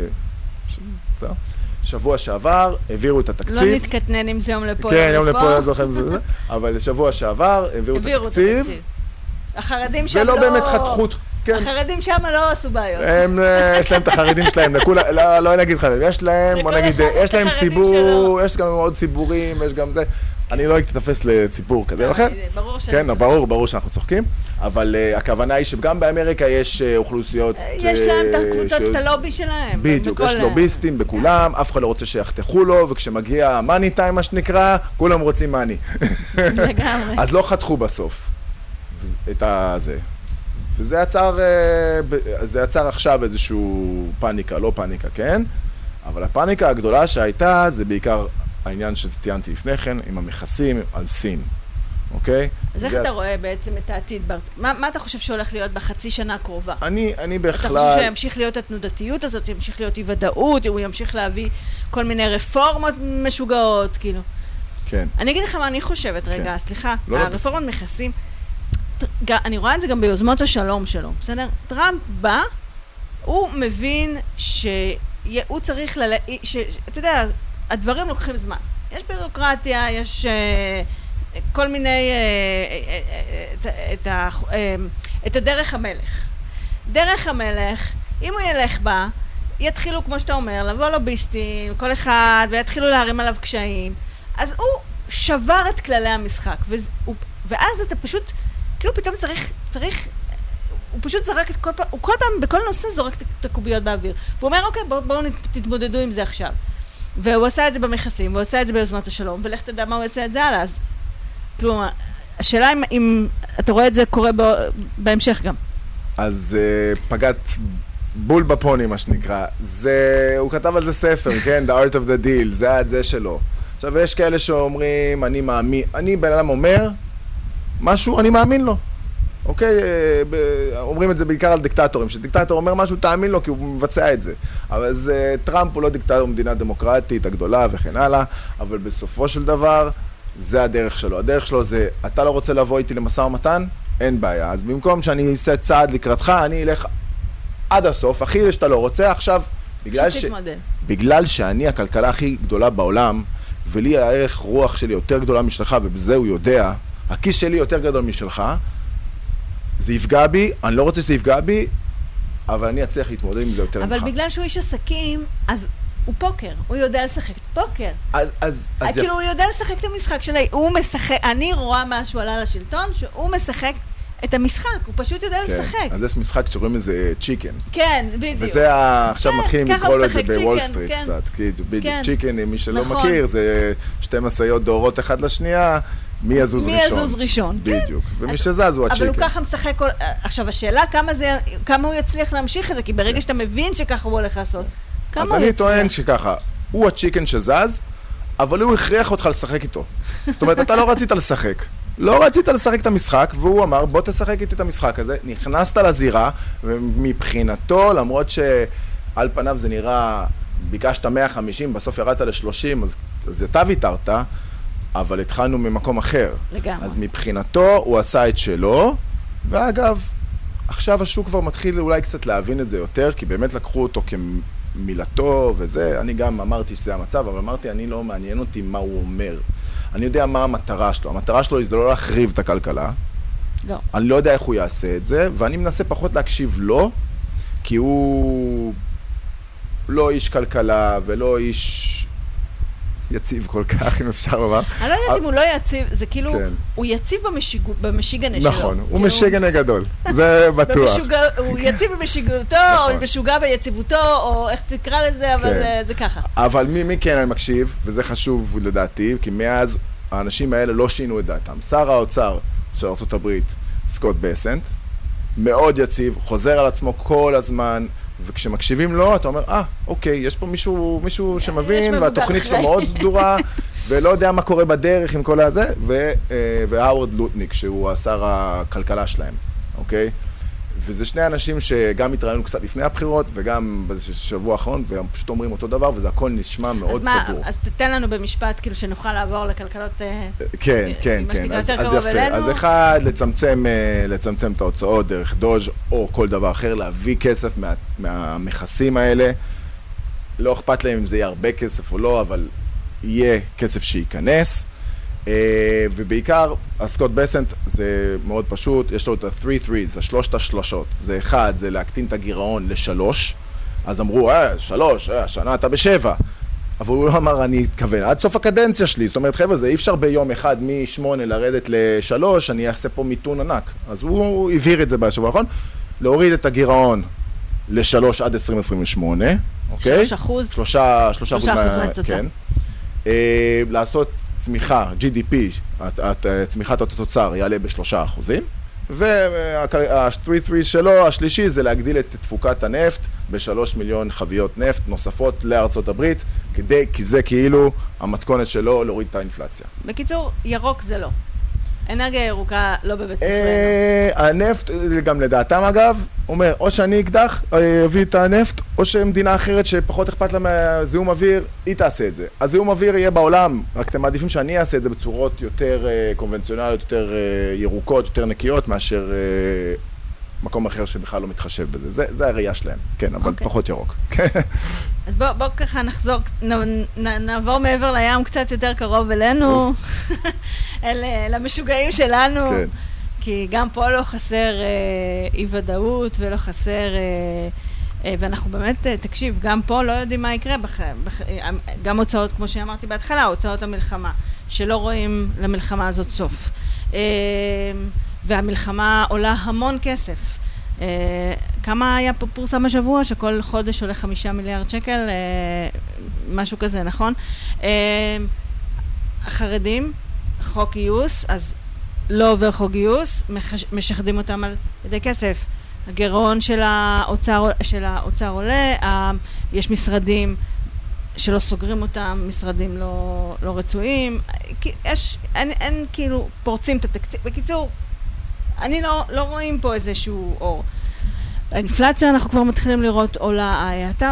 שבוע שעבר, העבירו את התקציב. לא נתקטנן עם זה יום לפה. כן, יום לפה, לא זוכר עם זה. אבל שבוע שעבר, העבירו את התקציב. החרדים שם ולא באמת חתכות. החרדים שם לא עשו בעיות. יש להם את החרדים שלהם, לא נגיד חרדים, יש להם, בוא נגיד, יש להם ציבור, יש גם עוד ציבורים, יש גם זה. אני לא הייתי תתפס לציבור כזה, לכן? ברור שאנחנו צוחקים. כן, ברור שאנחנו צוחקים, אבל הכוונה היא שגם באמריקה יש אוכלוסיות... יש להם את הקבוצות, את הלובי שלהם. בדיוק, יש לוביסטים בכולם, אף אחד לא רוצה שיחתכו לו, וכשמגיע מאני טיים, מה שנקרא, כולם רוצים מאני. לגמרי. אז לא חתכו בסוף את הזה. וזה יצר עכשיו איזשהו פאניקה, לא פאניקה, כן? אבל הפאניקה הגדולה שהייתה, זה בעיקר העניין שציינתי לפני כן, עם המכסים על סין, אוקיי? אז איך אתה רואה בעצם את העתיד? מה אתה חושב שהולך להיות בחצי שנה הקרובה? אני בכלל... אתה חושב שימשיך להיות התנודתיות הזאת, ימשיך להיות אי-ודאות, הוא ימשיך להביא כל מיני רפורמות משוגעות, כאילו. כן. אני אגיד לך מה אני חושבת, רגע, סליחה, הרפורמות מכסים, אני רואה את זה גם ביוזמות השלום שלו, בסדר? טראמפ בא, הוא מבין שהוא צריך אתה יודע, הדברים לוקחים זמן. יש בירוקרטיה, יש כל מיני, את הדרך המלך. דרך המלך, אם הוא ילך בה, יתחילו, כמו שאתה אומר, לבוא לוביסטים, כל אחד, ויתחילו להרים עליו קשיים. אז הוא שבר את כללי המשחק, ואז אתה פשוט, כאילו פתאום צריך, הוא פשוט זרק את הוא כל פעם, בכל נושא זורק את הקוביות באוויר. והוא אומר, אוקיי, בואו תתמודדו עם זה עכשיו. והוא עשה את זה במכסים, והוא עשה את זה ביוזמת השלום, ולך תדע מה הוא עשה את זה הלאה. אז, כלומר, השאלה אם אתה רואה את זה קורה בהמשך גם. אז פגעת בול בפוני, מה שנקרא. הוא כתב על זה ספר, כן? The Art of the Deal, זה זה שלו. עכשיו, יש כאלה שאומרים, אני מאמין, אני בן אדם אומר משהו, אני מאמין לו. אוקיי? אומרים את זה בעיקר על דיקטטורים, שדיקטטור אומר משהו, תאמין לו, כי הוא מבצע את זה. אבל אז טראמפ הוא לא דיקטטור מדינה דמוקרטית הגדולה וכן הלאה, אבל בסופו של דבר, זה הדרך שלו. הדרך שלו זה, אתה לא רוצה לבוא איתי למשא ומתן? אין בעיה. אז במקום שאני אעשה צעד לקראתך, אני אלך עד הסוף, הכי שאתה לא רוצה, עכשיו, בגלל שאני הכלכלה הכי גדולה בעולם, ולי הערך רוח שלי יותר גדולה משלך, ובזה הוא יודע, הכיס שלי יותר גדול משלך, זה יפגע בי, אני לא רוצה שזה יפגע בי, אבל אני אצליח להתמודד עם זה יותר ממך. אבל בגלל שהוא איש עסקים, אז הוא פוקר, הוא יודע לשחק פוקר. אז כאילו הוא יודע לשחק את המשחק שלי, הוא משחק, אני רואה משהו עלה לשלטון, שהוא משחק את המשחק, הוא פשוט יודע לשחק. אז יש משחק שרואים איזה צ'יקן. כן, בדיוק. וזה עכשיו מתחילים לקרוא לו את זה בוול סטריט קצת. בדיוק, צ'יקן, מי שלא מכיר, זה 2 משאיות דורות אחד לשנייה, מי יזוז ראשון. מי יזוז ראשון. בדיוק, ומי שזז הוא הצ'יקן. אבל הוא ככה משחק, עכשיו השאלה כמה הוא יצליח להמשיך את זה, כי ברגע שאתה מבין שככה הוא הולך לעשות, כמה הוא יצליח. אז אני טוען שככה, הוא הצ'יקן שזז, אבל הוא הכריח אותך לשחק איתו. זאת אומרת, אתה לא רצית לשחק. לא רצית לשחק את המשחק, והוא אמר, בוא תשחק איתי את המשחק הזה. נכנסת לזירה, ומבחינתו, למרות שעל פניו זה נראה, ביקשת 150, בסוף ירדת ל-30, אז אתה ויתרת, אבל התחלנו ממקום אחר. לגמרי. אז מבחינתו, הוא עשה את שלו, ואגב, עכשיו השוק כבר מתחיל אולי קצת להבין את זה יותר, כי באמת לקחו אותו כמילתו וזה. אני גם אמרתי שזה המצב, אבל אמרתי, אני לא מעניין אותי מה הוא אומר. אני יודע מה המטרה שלו. המטרה שלו זה לא להחריב את הכלכלה. לא. אני לא יודע איך הוא יעשה את זה, ואני מנסה פחות להקשיב לו, כי הוא לא איש כלכלה ולא איש יציב כל כך, אם אפשר לומר. אני לא יודעת אם הוא לא יציב, זה כאילו, הוא יציב במשגנה שלו. נכון, הוא משגנה גדול, זה בטוח. הוא יציב במשגעותו, או משוגע ביציבותו, או איך תקרא לזה, אבל זה ככה. אבל מי כן אני מקשיב, וזה חשוב לדעתי, כי מאז האנשים האלה לא שינו את דעתם. שר האוצר של ארצות הברית, סקוט בסנט, מאוד יציב, חוזר על עצמו כל הזמן, וכשמקשיבים לו, אתה אומר, אוקיי, יש פה מישהו שמבין, והתוכנית שלו מאוד סדורה, ולא יודע מה קורה בדרך עם כל הזה, והאוורד לוטניק, שהוא השר הכלכלה שלהם, אוקיי? וזה שני אנשים שגם התראינו קצת לפני הבחירות, וגם בשבוע האחרון, והם פשוט אומרים אותו דבר, וזה הכל נשמע מאוד סדור. אז תתן לנו במשפט, כאילו שנוכל לעבור לכלכלות... כן, אז יפה. אז אחד, לצמצם את ההוצאות דרך דוז' או כל דבר אחר, להביא כסף מהמכסים האלה. לא אכפת להם אם זה יהיה הרבה כסף או לא, אבל יהיה כסף שייכנס. ובעיקר, הסקוט בסנט זה מאוד פשוט, יש לו את ה-3 threes, השלושת השלושות. זה אחד, זה להקטין את הגירעון ל3, אז אמרו, 3, השנה אתה ב7. אבל הוא לא אמר, אני אתכוון, עד סוף הקדנציה שלי, זאת אומרת, חבר'ה, זה אי אפשר ביום אחד מ8 לרדת ל3, אני אעשה פה מיתון ענק. אז הוא הבהיר את זה בשבוע האחרון, להוריד את הגירעון ל3 עד 2028, אוקיי? 3%. 3% מהתוצאה. לעשות צמיחה, GDP, צמיחת התוצר יעלה ב3%, וה-3-3 שלו, השלישי, זה להגדיל את תפוקת הנפט ב3 מיליון חביות נפט נוספות לארצות הברית, כי זה כאילו המתכונת שלו להוריד את האינפלציה. בקיצור, ירוק זה לא. אנרגיה ירוקה לא בבית ספרנו. הנפט, גם לדעתם אגב, אומר, או שאני אקדח, אביא את הנפט, או שמדינה אחרת שפחות אכפת לה מהזיהום אוויר, היא תעשה את זה. הזיהום אוויר יהיה בעולם, רק אתם מעדיפים שאני אעשה את זה בצורות יותר קונבנציונליות, יותר ירוקות, יותר נקיות, מאשר מקום אחר שבכלל לא מתחשב בזה. זה הראייה שלהם, כן, אבל פחות ירוק. אז בוא ככה נחזור, נעבור מעבר לים קצת יותר קרוב אלינו, למשוגעים שלנו, כי גם פה לא חסר אי-ודאות ולא חסר, ואנחנו באמת, תקשיב, גם פה לא יודעים מה יקרה, גם הוצאות, כמו שאמרתי בהתחלה, הוצאות המלחמה, שלא רואים למלחמה הזאת סוף. והמלחמה עולה המון כסף. כמה היה פה פורסם השבוע? שכל חודש עולה 5 מיליארד שקל, משהו כזה, נכון? החרדים, חוק גיוס, אז לא עובר חוק גיוס, משחדים אותם על ידי כסף. הגירעון של האוצר עולה, יש משרדים שלא סוגרים אותם, משרדים לא רצויים, אין כאילו פורצים את התקציב. בקיצור, אני לא רואים פה איזשהו אור. האינפלציה אנחנו כבר מתחילים לראות עולה.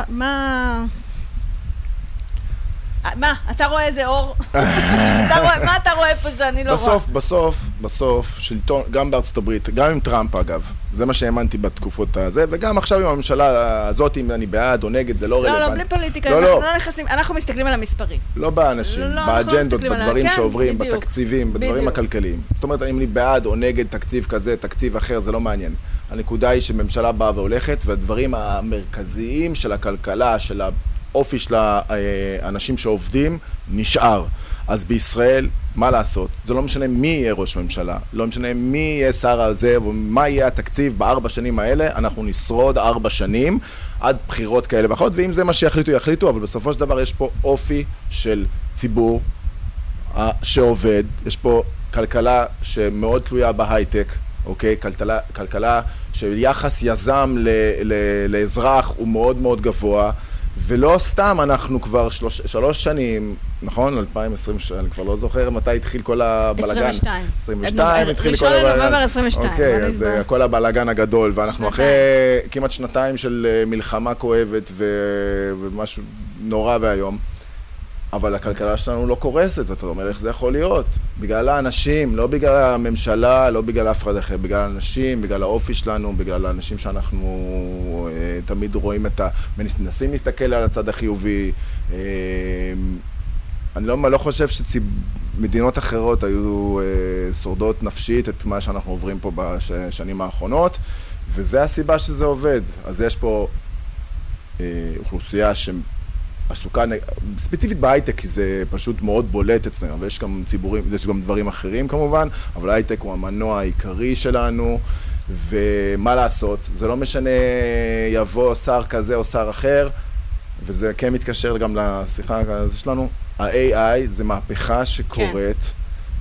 אתה רואה איזה אור? מה אתה רואה פה שאני לא רואה? בסוף, שלטון, גם בארצות הברית, גם עם טראמפ אגב, זה מה שהאמנתי בתקופות הזה, וגם עכשיו עם הממשלה הזאת, אם אני בעד או נגד, זה לא רלוונטי. לא, בלי פוליטיקה, אנחנו לא נכנסים, אנחנו מסתכלים על המספרים. לא באנשים, באג'נדות, בדברים שעוברים, בתקציבים, בדברים הכלכליים. זאת אומרת, אם אני בעד או נגד תקציב כזה, תקציב אחר, זה לא מעניין. הנקודה היא שממשלה באה והולכת, והדברים המרכזיים של הכלכלה, של האופי של האנשים שעובדים נשאר. אז בישראל, מה לעשות? זה לא משנה מי יהיה ראש ממשלה, לא משנה מי יהיה שר הזה, ומה יהיה התקציב ב4 שנים האלה, אנחנו נשרוד 4 שנים עד בחירות כאלה ואחרות, ואם זה מה שיחליטו, יחליטו, אבל בסופו של דבר יש פה אופי של ציבור שעובד, יש פה כלכלה שמאוד תלויה בהייטק, אוקיי? כלכלה של יחס יזם לאזרח הוא מאוד מאוד גבוה, ולא סתם אנחנו כבר 3 שנים, נכון? 2020, אני כבר לא זוכר מתי התחיל כל הבלגן. 22 התחיל כל הבלגן. נובמבר 22. אוקיי, אז כל הבלגן הגדול, ואנחנו אחרי כמעט 2 של מלחמה כואבת ומשהו נורא והיום. אבל הכלכלה שלנו לא קורסת, ואתה אומר איך זה יכול להיות? בגלל האנשים, לא בגלל הממשלה, לא בגלל אף אחד אחר, בגלל האנשים, בגלל האופי שלנו, בגלל האנשים שאנחנו תמיד רואים מנסים להסתכל על הצד החיובי. אני לא חושב שמדינות אחרות היו שורדות נפשית את מה שאנחנו עוברים פה בשנים האחרונות, וזה הסיבה שזה עובד. אז יש פה אוכלוסייה עסוקה, ספציפית בהייטק, כי זה פשוט מאוד בולט אצלנו, ויש גם ציבורים, יש גם דברים אחרים כמובן, אבל ההייטק הוא המנוע העיקרי שלנו, ומה לעשות, זה לא משנה יבוא שר כזה או שר אחר, וזה כן מתקשר גם לשיחה שלנו, ה-AI זה מהפכה שקורית,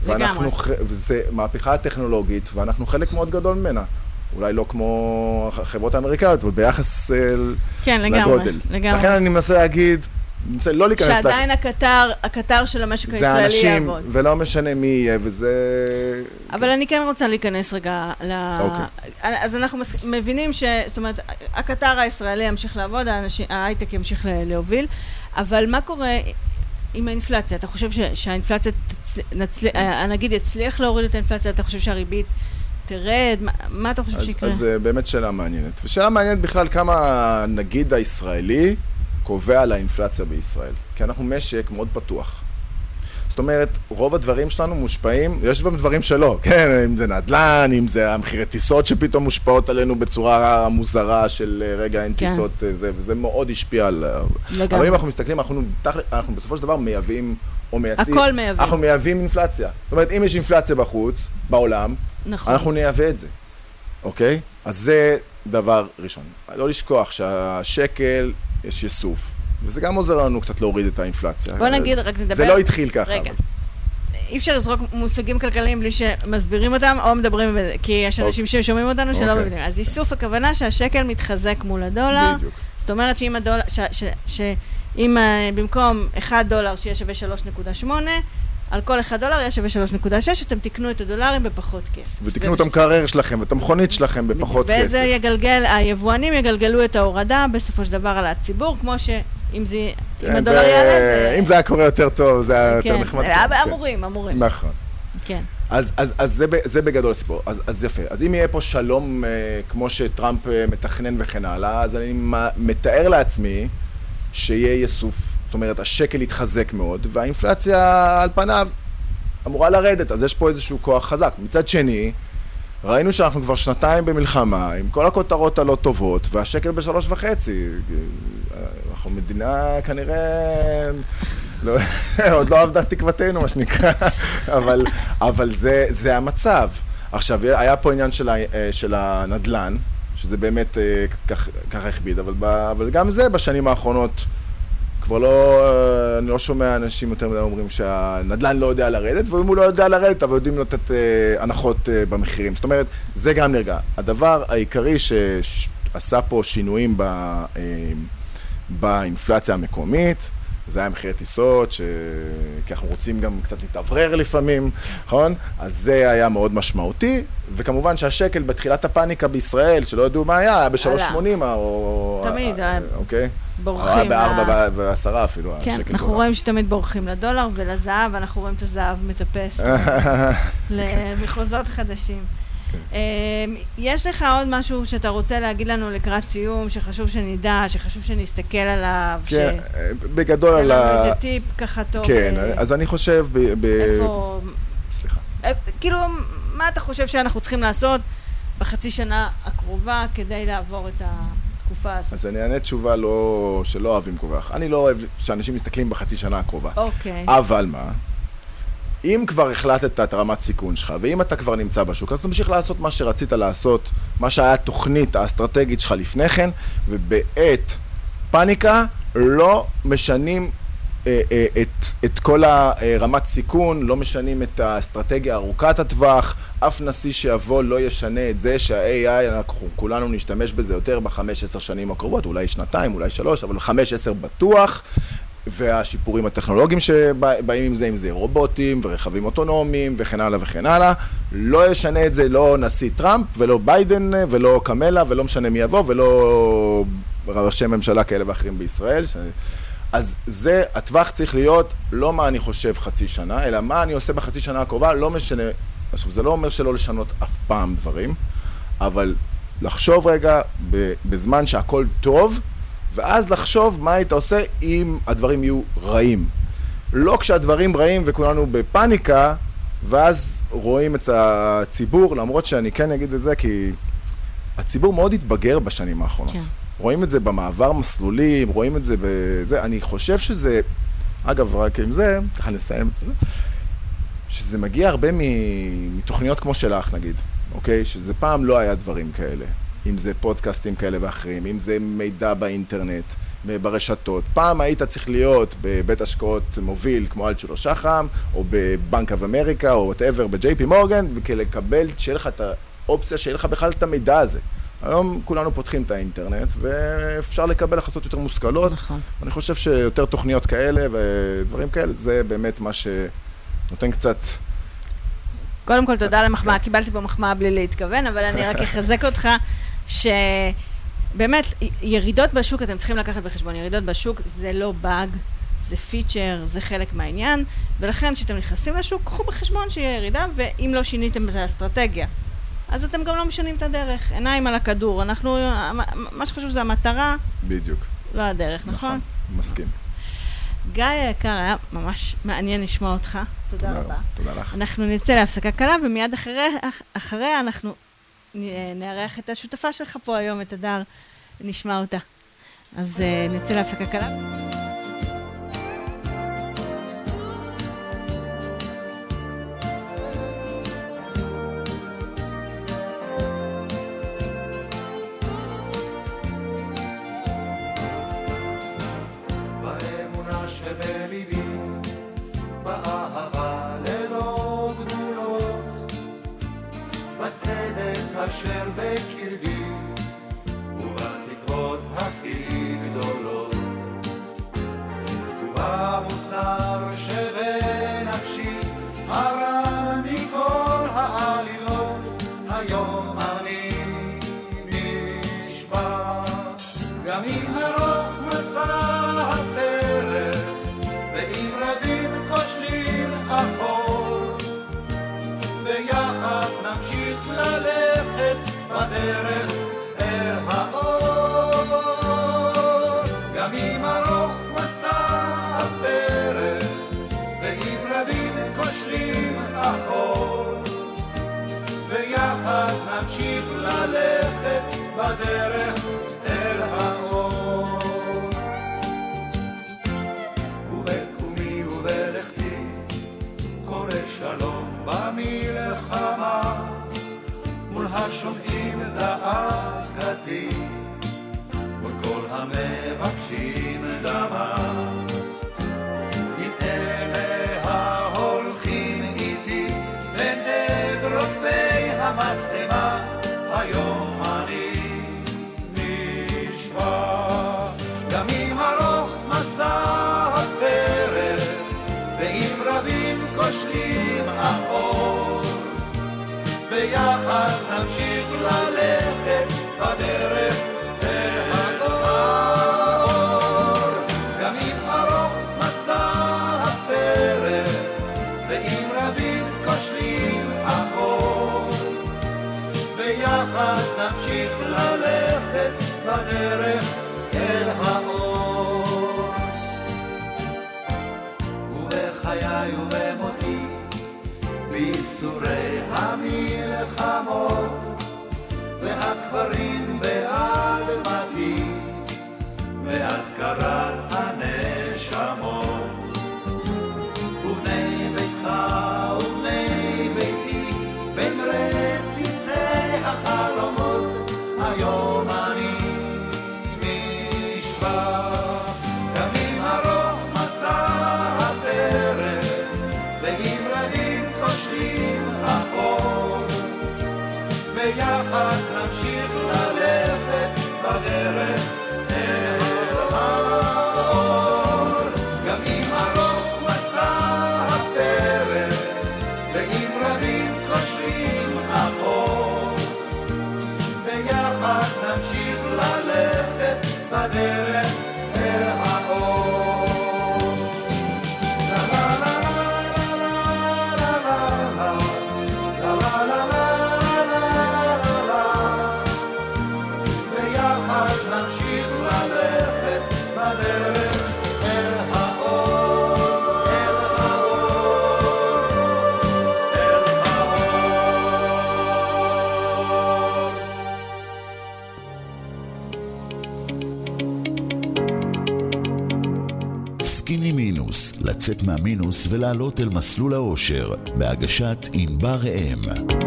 וזה מהפכה טכנולוגית, ואנחנו חלק מאוד גדול ממנה. אולי לא כמו החברות האמריקאיות, אבל ביחס לגודל. לכן אני מנסה להגיד, לא להיכנס... שעדיין הקטר של המשק הישראלי יעבוד. זה אנשים, ולא משנה מי יהיה, וזה... אבל אני כן רוצה להיכנס רגע אז אנחנו מבינים זאת אומרת, הקטר הישראלי ימשיך לעבוד, ההייטק ימשיך להוביל, אבל מה קורה עם האינפלציה? אתה חושב שהאינפלציה, נגיד, יצליח להוריד את האינפלציה? אתה חושב שהריבית תרד? מה אתה חושב שיקרה? אז באמת שאלה מעניינת. ושאלה מעניינת בכלל כמה נגיד הישראלי קובע על האינפלציה בישראל. כי אנחנו משק מאוד פתוח. זאת אומרת, רוב הדברים שלנו מושפעים, יש גם דברים שלא, כן, אם זה נדל"ן, אם זה המחירי טיסות שפתאום מושפעות עלינו בצורה מוזרה של רגע אין טיסות, וזה מאוד השפיע על... אבל אם אנחנו מסתכלים, אנחנו בסופו של דבר מייבאים או מייצאים. הכל מייבאים. אנחנו מייבאים אינפלציה. זאת אומרת, אם יש אינפלציה בחוץ, בעולם, אנחנו נייבא את זה. אוקיי? אז זה דבר ראשון. לא לשכוח שהשקל יש יסוף. וזה גם עוזר לנו קצת להוריד את האינפלציה. בוא נגיד, רק נדבר... זה לא התחיל ככה. רגע. אי אפשר לזרוק מושגים כלכליים בלי שמסבירים אותם, או מדברים, כי יש אנשים ששומעים אותנו שלא מבינים. אז איסוף הכוונה שהשקל מתחזק מול הדולר. בדיוק. זאת אומרת שאם הדולר... אם במקום $1 שיהיה שווה 3.8, על כל $1 יהיה שווה 3.6, אתם תקנו את הדולרים בפחות כסף. ותקנו את המקרר שלכם, ואת המכונית שלכם בפחות כסף. וזה יגלגל, היבואנים יגלגלו את ההורדה בסופו של דבר על הציבור, כמו שאם זה, אם הדולר יעלה... אם זה היה קורה יותר טוב, זה היה יותר נחמד. אמורים. נכון. כן. אז זה בגדול הסיפור. אז יפה. אז אם יהיה פה שלום כמו שטראמפ מתכנן וכן הלאה, אז אני מתאר לעצמי שיהיה יסוף, זאת אומרת, השקל יתחזק מאוד, והאינפלציה על פניו אמורה לרדת, אז יש פה איזשהו כוח חזק. מצד שני, ראינו שאנחנו כבר 2 במלחמה, עם כל הכותרות הלא טובות, והשקל ב3.5. אנחנו מדינה כנראה, עוד לא עבדה תקוותנו, מה שנקרא, אבל זה המצב. עכשיו, היה פה עניין של הנדל"ן, שזה באמת ככה הכביד, אבל גם זה בשנים האחרונות כבר אני לא שומע אנשים יותר מדי אומרים שהנדל"ן לא יודע לרדת, ואם הוא לא יודע לרדת, אבל יודעים לתת הנחות במחירים. זאת אומרת, זה גם נרגע. הדבר העיקרי שעשה פה שינויים באינפלציה המקומית, זה היה מחירי טיסות, כי אנחנו רוצים גם קצת להתאוורר לפעמים, נכון? אז זה היה מאוד משמעותי, וכמובן שהשקל בתחילת הפאניקה בישראל, שלא ידעו מה היה ב-3.80 או... תמיד, אוקיי? בורחים. היה ב-4.10 אפילו, כן, אנחנו רואים שתמיד בורחים לדולר ולזהב, אנחנו רואים את הזהב מטפס למחוזות חדשים. יש לך עוד משהו שאתה רוצה להגיד לנו לקראת סיום, שחשוב שנדע, שחשוב שנסתכל עליו? כן, בגדול על ה... איזה טיפ ככה טוב. כן, אז אני חושב... איפה... סליחה. כאילו, מה אתה חושב שאנחנו צריכים לעשות בחצי שנה הקרובה כדי לעבור את בתקופה הזאת. אז אני אענה תשובה שלא אוהבים כל כך. אני לא אוהב שאנשים מסתכלים בחצי שנה הקרובה. אוקיי. אבל מה? אם כבר החלטת את רמת סיכון שלך, ואם אתה כבר נמצא בשוק, אז תמשיך לעשות מה שרצית לעשות, מה שהיה התוכנית האסטרטגית שלך לפני כן, ובעת פאניקה לא משנים את כל הרמת סיכון, לא משנים את האסטרטגיה ארוכת הטווח, אף נשיא שיבוא לא ישנה את זה שה-AI, אנחנו כולנו נשתמש בזה יותר ב5-10 שנים הקרובות, אולי 2, אולי 3, אבל 5-10 בטוח, והשיפורים הטכנולוגיים שבאים עם זה רובוטים ורכבים אוטונומיים וכן הלאה וכן הלאה, לא ישנה את זה לא נשיא טראמפ ולא ביידן ולא קמלה ולא משנה מי יבוא ולא ראשי ממשלה כאלה ואחרים בישראל. אז זה, הטווח צריך להיות לא מה אני חושב חצי שנה, אלא מה אני עושה בחצי שנה הקרובה, לא משנה. עכשיו, זה לא אומר שלא לשנות אף פעם דברים, אבל לחשוב רגע בזמן שהכל טוב, ואז לחשוב מה היית עושה אם הדברים יהיו רעים. לא כשהדברים רעים וכולנו בפאניקה, ואז רואים את הציבור, למרות שאני כן אגיד את זה, כי הציבור מאוד התבגר בשנים האחרונות. כן. רואים את זה במעבר מסלולים, רואים את זה בזה, אני חושב שזה, אגב, רק עם זה, ככה נסיים, שזה מגיע הרבה מתוכניות כמו שלך, נגיד, אוקיי? שזה פעם לא היה דברים כאלה. אם זה פודקאסטים כאלה ואחרים, אם זה מידע באינטרנט, ברשתות. פעם היית צריך להיות בבית השקעות מוביל, כמו אלטשולר שחם, או בבנק אב אמריקה, או whatever, ב-JP מורגן, וכלקבל, שיהיה לך את האופציה, שיהיה לך בכלל את המידע הזה. היום כולנו פותחים את האינטרנט, ואפשר לקבל החלטות יותר מושכלות. נכון. אני חושב שיותר תוכניות כאלה ודברים כאלה, זה באמת מה שנותן קצת... קודם כל, תודה למחמאה. קיבלתי פה מחמאה בלי להתכוון, אבל אני רק אחזק אותך, שבאמת, ירידות בשוק, אתם צריכים לקחת בחשבון, ירידות בשוק זה לא באג, זה פיצ'ר, זה חלק מהעניין, ולכן כשאתם נכנסים לשוק, קחו בחשבון שיהיה ירידה, ואם לא שיניתם את האסטרטגיה, אז אתם גם לא משנים את הדרך, עיניים על הכדור. מה שחשוב זה המטרה, בדיוק. לא הדרך, נכון? נכון, מסכים. גיא היקר, היה ממש מעניין לשמוע אותך. תודה רבה. תודה לך. אנחנו נצא להפסקה קלה, ומיד אחריה אנחנו נארח את השותפה שלך פה היום, את הדר, נשמע אותה. אז נצא להפסקה קלה. אשר בקרבי ובתקוות הכי גדולות ובמוסר שבנפשי הרע מכל העלילות היום אני נשבע גם אם ארוך מסע הדרך ואם רבים כושלים אחור ביחד נמשיך ללכת בדרך אל האור גם אם ארוך מסע הדרך ואם רבים כושלים אחור ביחד נמשיך ללכת בדרך אל האור ובקומי ובלכתי קורא שלום במלחמה מול השומעים זעקתי מול כל המבקשים דמה עם אלה ההולכים איתי בין אגרופי המשטמה היום אני נשבע גם אם ארוך מסע הדרך ואם רבים כושלים אחור ביחד נמשיך ללכת בדרך אל האור גם אם ארוך מסע הדרך ואם רבים כושלים אחור ביחד נמשיך ללכת בדרך אל האור ובחיי ובמותי בייסורי המלחמות והקברים באדמתי הפקרת הנשמות. ובני ביתך ובני ביתי בין רסיסי החלומות, היום אני נשבע. גם אם ארוך מסע הפרק ועם רבים קושרים החול, ביחד נמשיך ללכת בדרך אל האור. גם אם ארוך מסע הפרק ועם רבים קושרים החול, ביחד נמשיך ללכת בדרך אל האור. סקיני מינוס, לצאת מהמינוס ולעלות אל מסלול האושר, בהגשת ענבר ראם.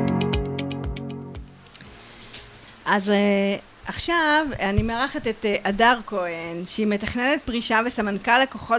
אז עכשיו אני מארחת את הדר כהן, שהיא מתכננת פרישה וסמנכ"ל לקוחות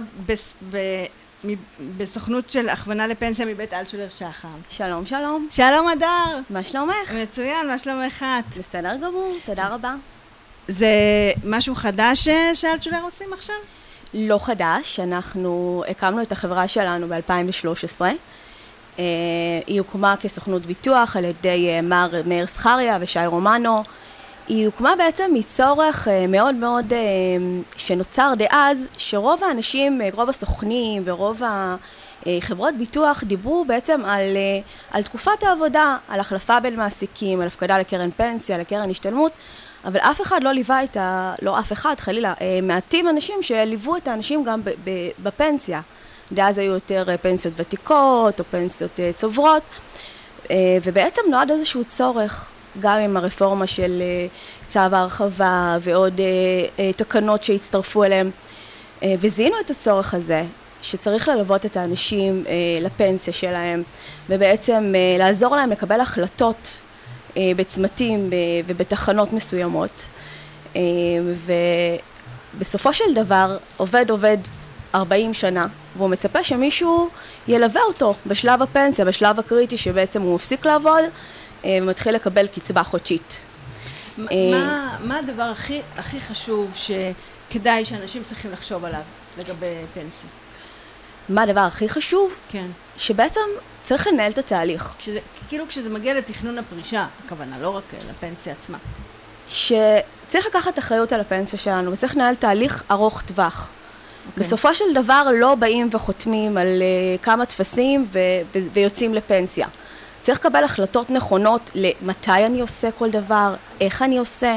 בסוכנות של הכוונה לפנסיה מבית אלטשולר שחם. שלום, שלום. שלום הדר. מה שלומך? מצוין, מה שלומך את? בסדר גמור, תודה רבה. זה משהו חדש שאלטשולר עושים עכשיו? לא חדש, אנחנו הקמנו את החברה שלנו ב-2013. היא הוקמה כסוכנות ביטוח על ידי מר מאיר סחריה ושי רומנו. היא הוקמה בעצם מצורך מאוד מאוד שנוצר דאז, שרוב האנשים, רוב הסוכנים ורוב החברות ביטוח דיברו בעצם על תקופת העבודה, על החלפה בין מעסיקים, על הפקדה לקרן פנסיה, לקרן השתלמות, אבל אף אחד לא ליווה לא אף אחד, חלילה, מעטים אנשים שליוו את האנשים גם בפנסיה. דאז היו יותר פנסיות ותיקות או פנסיות צוברות, ובעצם נועד איזשהו צורך, גם עם הרפורמה של צו ההרחבה ועוד תקנות שהצטרפו אליהם, וזיהינו את הצורך הזה, שצריך ללוות את האנשים לפנסיה שלהם, ובעצם לעזור להם לקבל החלטות בצמתים ובתחנות מסוימות. ובסופו של דבר עובד 40 שנה, והוא מצפה שמישהו ילווה אותו בשלב הפנסיה, בשלב הקריטי שבעצם הוא מפסיק לעבוד, ומתחיל לקבל קצבה חודשית. מה הדבר הכי חשוב שכדאי שאנשים צריכים לחשוב עליו לגבי פנסיה? מה הדבר הכי חשוב? כן. שבעצם צריך לנהל את התהליך. כאילו כשזה מגיע לתכנון הפרישה, הכוונה, לא רק לפנסיה עצמה. שצריך לקחת אחריות על הפנסיה שלנו, וצריך לנהל תהליך ארוך טווח. בסופו של דבר לא באים וחותמים על כמה תפסים ויוצאים לפנסיה. צריך לקבל החלטות נכונות למתי אני עושה כל דבר, איך אני עושה,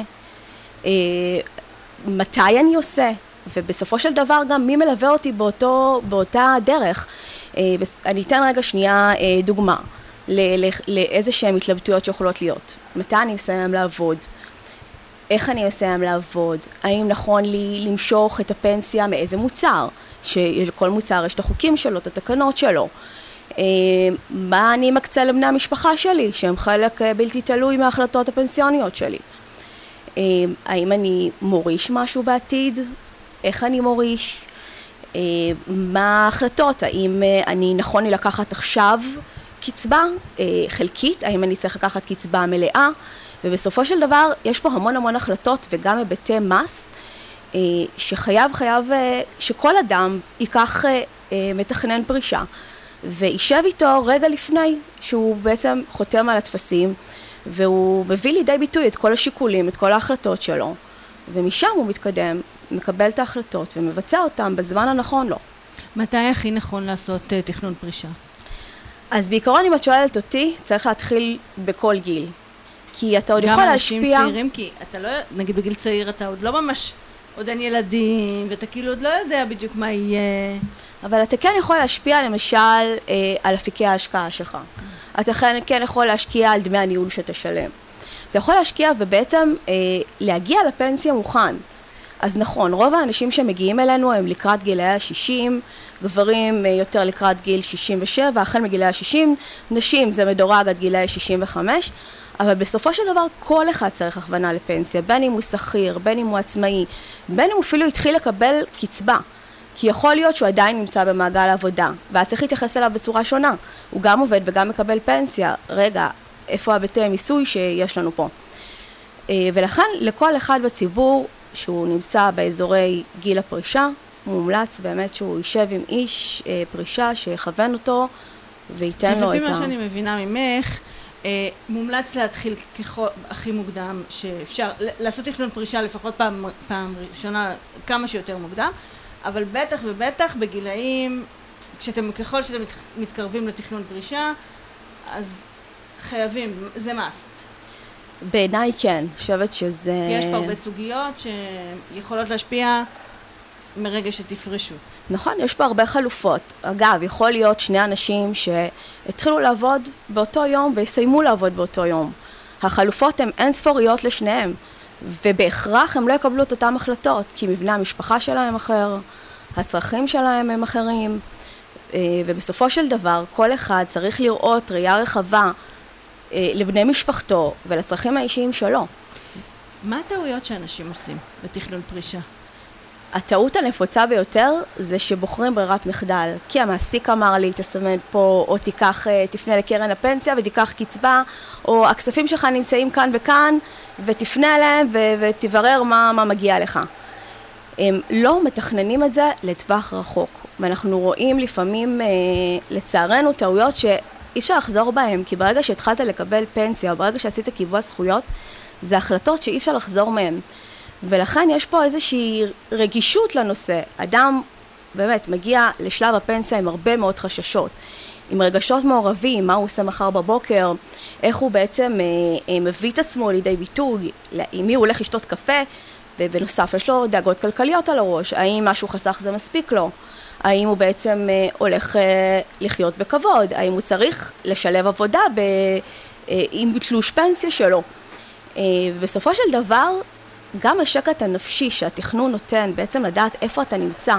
מתי אני עושה, ובסופו של דבר גם מי מלווה אותי באותה דרך. אני אתן רגע שנייה דוגמה לאיזה שהן התלבטויות שיכולות להיות. מתי אני מסיים לעבוד? איך אני מסיים לעבוד? האם נכון לי למשוך את הפנסיה מאיזה מוצר? שכל מוצר יש את החוקים שלו, את התקנות שלו. מה אני מקצה לבני המשפחה שלי, שהם חלק בלתי תלוי מההחלטות הפנסיוניות שלי. האם אני מוריש משהו בעתיד? איך אני מוריש? מה ההחלטות? האם אני נכון לי לקחת עכשיו קצבה חלקית? האם אני צריך לקחת קצבה מלאה? ובסופו של דבר יש פה המון החלטות וגם היבטי מס, שחייב שכל אדם ייקח מתכנן פרישה. וישב איתו רגע לפני שהוא בעצם חותם על התפסים, והוא מביא לידי ביטוי את כל השיקולים, את כל ההחלטות שלו, ומשם הוא מתקדם, מקבל את ההחלטות ומבצע אותם בזמן הנכון לו. מתי הכי נכון לעשות תכנון פרישה? אז בעיקרון, אם את שואלת אותי, צריך להתחיל בכל גיל. כי אתה עוד יכול להשפיע... גם אנשים צעירים, כי אתה לא, נגיד בגיל צעיר אתה עוד לא ממש, עוד אין ילדים, ואתה כאילו עוד לא יודע בדיוק מה יהיה... אבל אתה כן יכול להשפיע למשל על אפיקי ההשקעה שלך. אתה כן יכול להשקיע על דמי הניהול שתשלם. אתה יכול להשקיע ובעצם להגיע לפנסיה מוכן. אז נכון, רוב האנשים שמגיעים אלינו הם לקראת גילי ה-60, גברים יותר לקראת גיל 67, החל מגילי ה-60, נשים זה מדורג עד גילי 65, אבל בסופו של דבר כל אחד צריך הכוונה לפנסיה, בין אם הוא שכיר, בין אם הוא עצמאי, בין אם הוא אפילו התחיל לקבל קצבה, כי יכול להיות שהוא עדיין נמצא במעגל העבודה, ואז צריך להתייחס אליו בצורה שונה, הוא גם עובד וגם מקבל פנסיה, רגע, איפה הבתי המיסוי שיש לנו פה? ולכן לכל אחד בציבור שהוא נמצא באזורי גיל הפרישה, מומלץ באמת שהוא יישב עם איש פרישה שיכוון אותו וייתן לו את לפי מה שאני מבינה ממך, מומלץ להתחיל הכי מוקדם שאפשר, לעשות תכנון פרישה לפחות פעם ראשונה כמה שיותר מוקדם, אבל בטח ובטח בגילאים, ככל שאתם מתקרבים לתכנון פרישה, אז חייבים, זה must. בעיניי כן, חושבת שזה... כי יש פה הרבה סוגיות שיכולות להשפיע מרגע שתפרשו. נכון, יש פה הרבה חלופות. אגב, יכול להיות שני אנשים שהתחילו לעבוד באותו יום ויסיימו לעבוד באותו יום. החלופות הן אינספוריות לשניהם, ובהכרח הם לא יקבלו את אותם החלטות, כי מבנה המשפחה שלהם אחר, הצרכים שלהם הם אחרים, ובסופו של דבר כל אחד צריך לראות ראייה רחבה לבני משפחתו ולצרכים האישיים שלו. מה הטעויות שאנשים עושים בתכנון פרישה? הטעות הנפוצה ביותר זה שבוחרים ברירת מחדל, כי המעסיק אמר לי תסמן פה או תפנה לקרן הפנסיה ותיקח קצבה, או הכספים שלך נמצאים כאן וכאן ותפנה אליהם ותברר מה מגיע לך. הם לא מתכננים את זה לטווח רחוק, ואנחנו רואים לפעמים לצערנו טעויות שאי אפשר לחזור בהם, כי ברגע שהתחלת לקבל פנסיה או ברגע שעשית קיבוע זכויות, זה החלטות שאי אפשר לחזור מהן. ולכן יש פה איזושהי רגישות לנושא. אדם באמת מגיע לשלב הפנסיה עם הרבה מאוד חששות, עם רגשות מעורבים, מה הוא עושה מחר בבוקר, איך הוא בעצם מביא את עצמו לידי ביטוי, עם מי הוא הולך לשתות קפה, ובנוסף יש לו דאגות כלכליות על הראש, האם משהו חסך זה מספיק לו, האם הוא בעצם הולך לחיות בכבוד, האם הוא צריך לשלב עבודה עם תלוש פנסיה שלו. ובסופו של דבר, גם השקט הנפשי שהתכנון נותן, בעצם לדעת איפה אתה נמצא,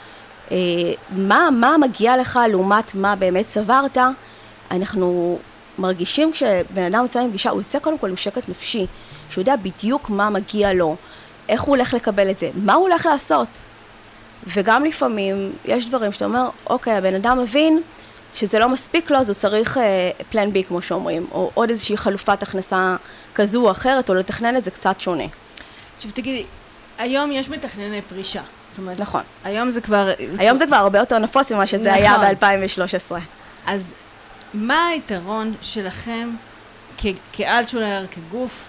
מה מגיע לך לעומת מה באמת צברת, אנחנו מרגישים כשבן אדם יוצא עם פגישה, הוא יוצא קודם כל עם שקט נפשי, שהוא יודע בדיוק מה מגיע לו, איך הוא הולך לקבל את זה, מה הוא הולך לעשות. וגם לפעמים יש דברים שאתה אומר, אוקיי, הבן אדם מבין שזה לא מספיק לו, אז הוא צריך פלן בי כמו שאומרים, או עוד איזושהי חלופת הכנסה כזו או אחרת, או לתכנן את זה קצת שונה. עכשיו תגידי, היום יש מתכנני פרישה. נכון. היום זה כבר הרבה יותר נפוץ ממה שזה היה ב-2013. אז מה היתרון שלכם כאלטשולר, כגוף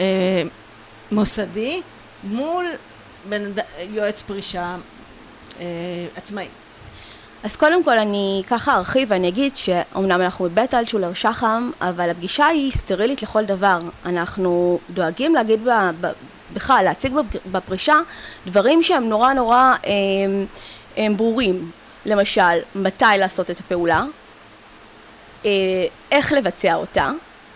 מוסדי, מול יועץ פרישה עצמאי? אז קודם כל אני ככה ארחיב ואני אגיד שאומנם אנחנו בבית אלטשולר שחם, אבל הפגישה היא סטרילית לכל דבר. אנחנו דואגים להגיד בכלל, להציג בפרישה דברים שהם נורא ברורים. למשל, מתי לעשות את הפעולה, איך לבצע אותה,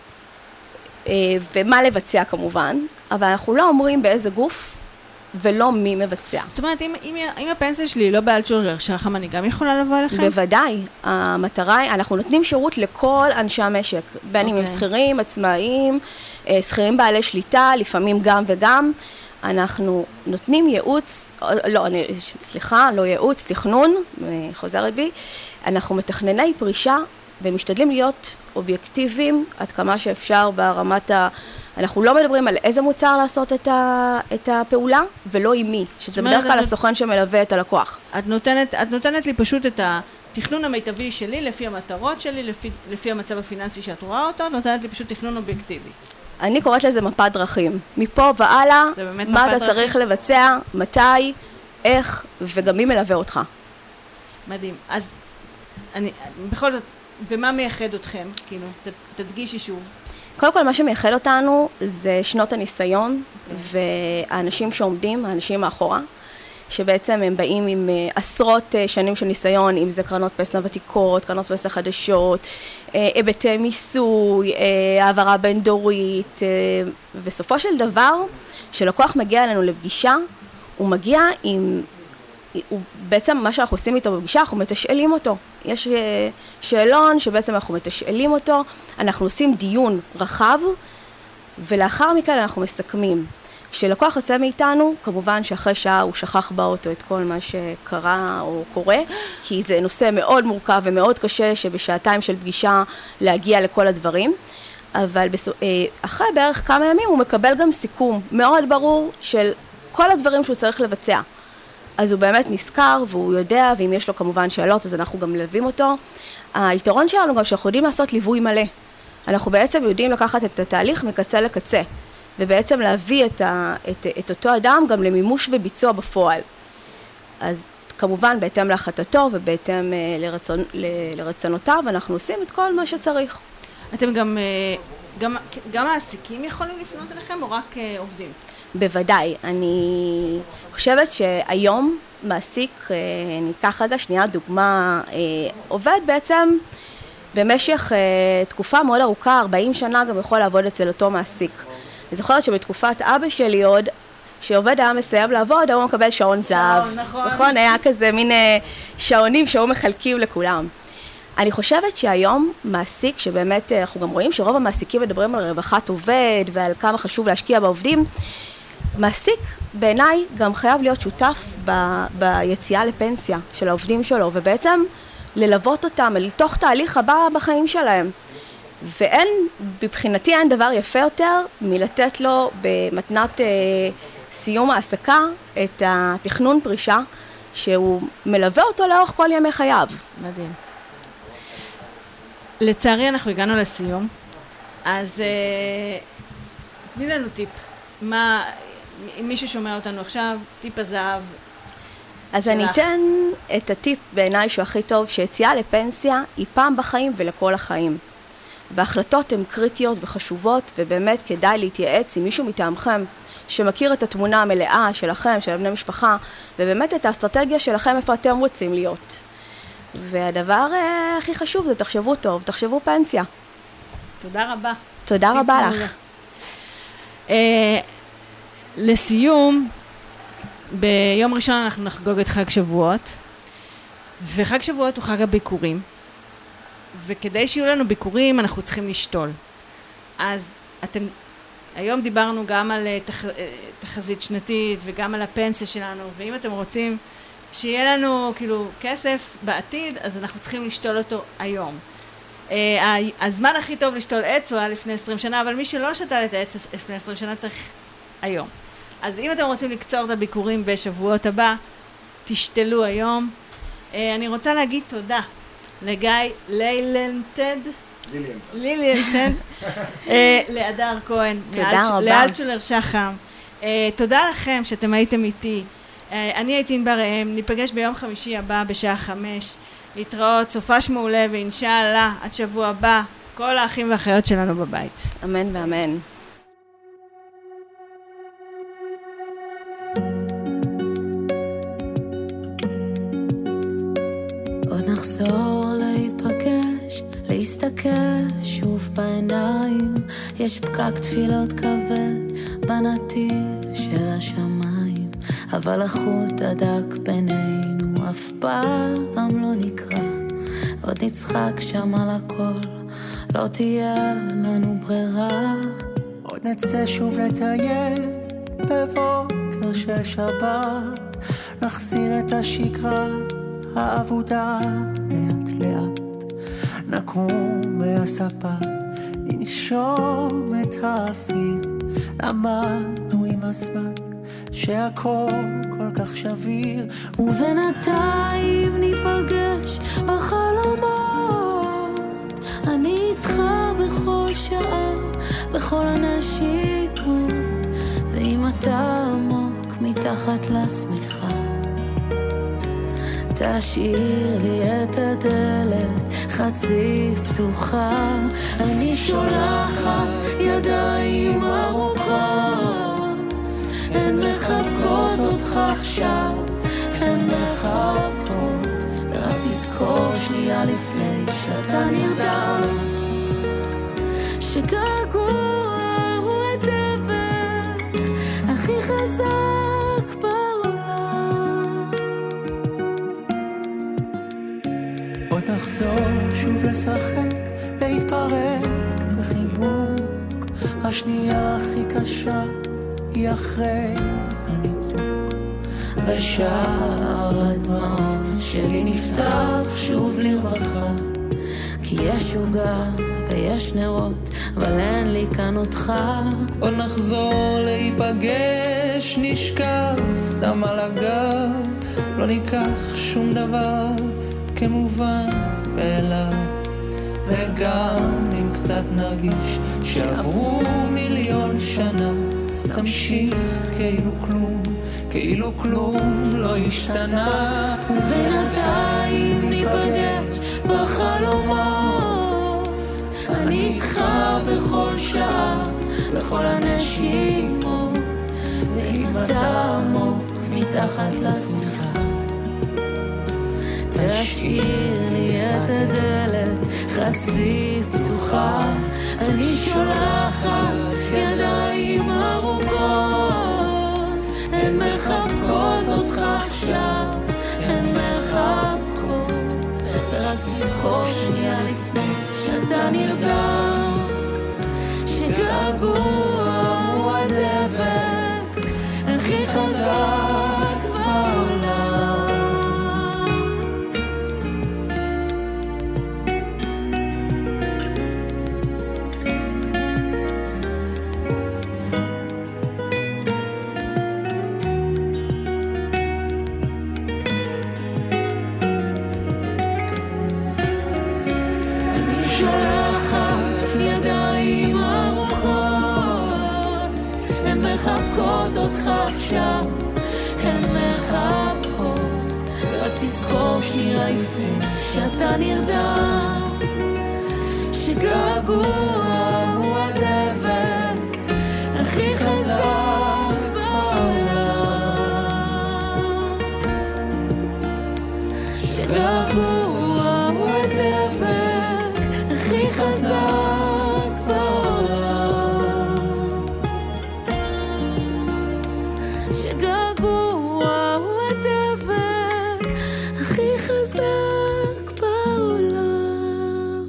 ומה לבצע כמובן, אבל אנחנו לא אומרים באיזה גוף ולא מי מבצע. זאת אומרת, אם הפנסיה שלי לא באלטשולר שחם, אני גם יכולה לבוא אליכם? בוודאי. המטרה היא, אנחנו נותנים שירות לכל אנשי המשק, בין אם הם שכירים, עצמאיים, שכירים בעלי שליטה, לפעמים גם וגם. אנחנו נותנים ייעוץ, לא ייעוץ, תכנון, חוזרת בי, אנחנו מתכנני פרישה ומשתדלים להיות אובייקטיביים עד כמה שאפשר ברמת אנחנו לא מדברים על איזה מוצר לעשות את הפעולה, ולא עם מי, שזה בדרך כלל הסוכן שמלווה את הלקוח. את נותנת לי פשוט את התכנון המיטבי שלי, לפי המטרות שלי, לפי המצב הפיננסי שאת רואה אותו, נותנת לי פשוט תכנון אובייקטיבי. אני קוראת לזה מפת דרכים. מפה והלאה, מה אתה צריך לבצע, מתי, איך, וגם מי מלווה אותך. מדהים. אז בכל זאת, ומה מייחד אתכם? כאילו, תדגישי שוב. קודם כל, מה שמייחד אותנו זה שנות הניסיון, והאנשים שעומדים, האנשים מאחורה, שבעצם הם באים עם עשרות שנים של ניסיון, אם זה קרנות פנסיה ותיקות, קרנות פנסיה חדשות, היבטי מיסוי, העברה בין דורית, ובסופו של דבר, כשלקוח מגיע אלינו לפגישה, הוא מגיע עם, בעצם מה שאנחנו עושים איתו בפגישה, אנחנו מתשאלים אותו. יש שאלון שבעצם אנחנו מתשאלים אותו, אנחנו עושים דיון רחב, ולאחר מכן אנחנו מסכמים. כשלקוח יוצא מאיתנו, כמובן שאחרי שעה הוא שכח באוטו את כל מה שקרה או קורה, כי זה נושא מאוד מורכב ומאוד קשה שבשעתיים של פגישה להגיע לכל הדברים, אבל אחרי בערך כמה ימים הוא מקבל גם סיכום מאוד ברור של כל הדברים שהוא צריך לבצע. אז הוא באמת נזכר והוא יודע, ואם יש לו כמובן שאלות אז אנחנו גם מלווים אותו. היתרון שלנו גם שאנחנו יודעים לעשות ליווי מלא. אנחנו בעצם יודעים לקחת את התהליך מקצה לקצה. ובעצם להביא את אותו אדם גם למימוש וביצוע בפועל. אז כמובן בהתאם להחלטתו ובהתאם לרצונותיו, אנחנו עושים את כל מה שצריך. אתם גם מעסיקים יכולים לפנות אליכם או רק עובדים? בוודאי. אני חושבת שהיום מעסיק, ניקח רגע שנייה דוגמה, עובד בעצם במשך תקופה מאוד ארוכה, 40 שנה גם יכול לעבוד אצל אותו מעסיק. אני זוכרת שבתקופת אבא שלי עוד, שעובד היה מסיים לעבוד, הוא מקבל שעון זהב. נכון, היה כזה מין שעונים שהיו מחלקים לכולם. אני חושבת שהיום מעסיק, שבאמת אנחנו גם רואים שרוב המעסיקים מדברים על רווחת עובד ועל כמה חשוב להשקיע בעובדים, מעסיק בעיניי גם חייב להיות שותף ביציאה לפנסיה של העובדים שלו, ובעצם ללוות אותם לתוך תהליך הבא בחיים שלהם. ואין, בבחינתי אין דבר יפה יותר מלתת לו במתנת סיום העסקה את התכנון פרישה שהוא מלווה אותו לאורך כל ימי חייו. מדהים. לצערי אנחנו הגענו לסיום, אז תני לנו טיפ. אם מישהו שומע אותנו עכשיו, טיפ הזהב. אז אני אתן את הטיפ בעיניי שהוא הכי טוב, שיציאה לפנסיה היא פעם בחיים ולכל החיים. וההחלטות הן קריטיות וחשובות, ובאמת כדאי להתייעץ עם מישהו מטעמכם שמכיר את התמונה המלאה שלכם, של בני משפחה, ובאמת את האסטרטגיה שלכם איפה אתם רוצים להיות. והדבר הכי חשוב זה תחשבו טוב, תחשבו פנסיה. תודה רבה. תודה רבה לך. לסיום, ביום ראשון אנחנו נחגוג את חג שבועות, וחג שבועות הוא חג הביקורים. וכדי שיהיו לנו ביקורים אנחנו צריכים לשתול. אז היום דיברנו גם על תחזית שנתית וגם על הפנסיה שלנו, ואם אתם רוצים שיהיה לנו כאילו כסף בעתיד, אז אנחנו צריכים לשתול אותו היום. הזמן הכי טוב לשתול עץ הוא היה לפני 20 שנה, אבל מי שלא שתל את העץ לפני 20 שנה צריך היום. אז אם אתם רוצים לקצור את הביקורים בשבועות הבא, תשתלו היום. אני רוצה להגיד תודה לגיא לילנטד, לאדר כהן, לאלצ'ולר שחם. תודה לכם שאתם הייתם איתי. אני הייתי ענבר ראם, ניפגש ביום חמישי הבא בשעה 5. להתראות, סופש מעולה ואינשאללה, עד שבוע הבא, כל האחים והאחיות שלנו בבית. אמן ואמן. עוד נחזור להיפגש, להסתכל שוב בעיניים, יש פקק תפילות כבד בנתיב של השמיים, אבל החוט הדק בינינו אף פעם לא נקרא, עוד נצחק שם על הכל, לא תהיה לנו ברירה. עוד נצא שוב לטייל בבוקר של שבת, נחזיר את השגרה העבודה לאט לאט, נקום מהספה, ננשום את האוויר, למדנו עם הזמן שהכל כל כך שביר, ובינתיים ניפגש בחלומות, אני איתך בכל שעה, בכל הנשימות, ואם אתה עמוק מתחת לשמיכה, תשאיר לי את הדלת חצי פתוחה, אני שולחת ידיים ארוכות, הן מחבקות אותך עכשיו, הן מחבקות, רק תזכור שנייה לפני שאתה נרדם, שגעגוע הוא הדבק הכי חזק בעולם. השנייה הכי קשה היא אחרי הניתוק, ושער הדמעות שלי נפתח שוב לרווחה, כי יש עוגה ויש נרות, אבל אין לי כאן אותך. בוא נחזור להיפגש, נשכב סתם על הגב, לא ניקח שום דבר כמובן מאליו, וגם אם קצת נרגיש שעברו מיליון שנה, נמשיך כאילו כלום לא השתנה. ובינתיים ניפגש בחלומות, אני איתך בכל שעה, בכל הנשימות, ואם אתה עמוק מתחת לשיחה, תשאיר לי את הדלת חצי פתוחה, אני שולחת ידיים ארוכות, הן מחבקות אותך עכשיו, הן מחבקות, ורק תזכור שנייה לפני שאתה נרדם, שגעגוע הוא הדבק הכי חזק בעולם. מחבקות אותך עכשיו, הן מחבקות, ורק תזכור שנייה לפני שאתה נרדם, שגעגוע הוא הדבק הכי חזק בעולם, שגעגוע הוא הדבק הכי חזק בעולם, שגעגוע הוא הדבק הכי חזק בעולם.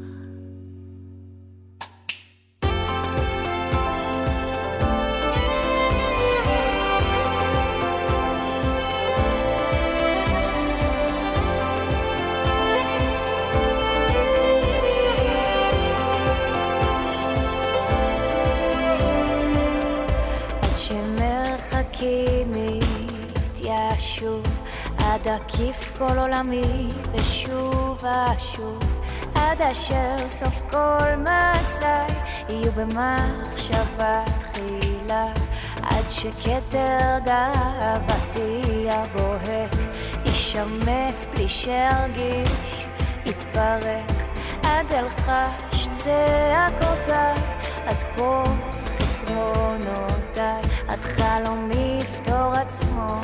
עד עקיף כל עולמי ושוב ושוב, עד אשר סוף כל מסעי יהיו במחשבה תחילה, עד שכתר גאוותי הבוהק ישמט בלי שהרגיש יתפרק, עד אלחש צעקותיי, עד כל חסרונותיי, עד חלומי יפתור עצמו,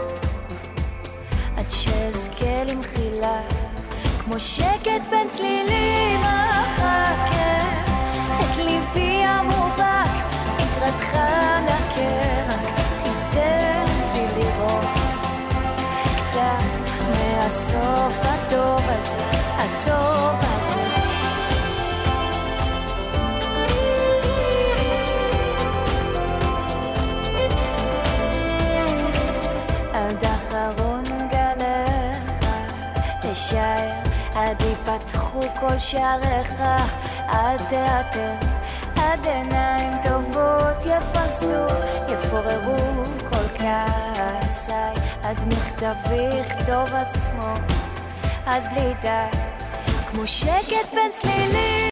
עד שאזכה למחילה, כמו שקט בין צלילים אחכה, את ליבי המובק לקראתך נקר, תיתן לי לראות קצת מהסוף הטוב הזה, הטוב הזה. עד אחרון תשאר, עד יפתחו כל שעריך, עד תיאטר, עד עיניים טובות יפלסו, יפוררו כל כעסי, עד מכתבי יכתוב עצמו, עד בלי די, כמו שקט בין צלילים.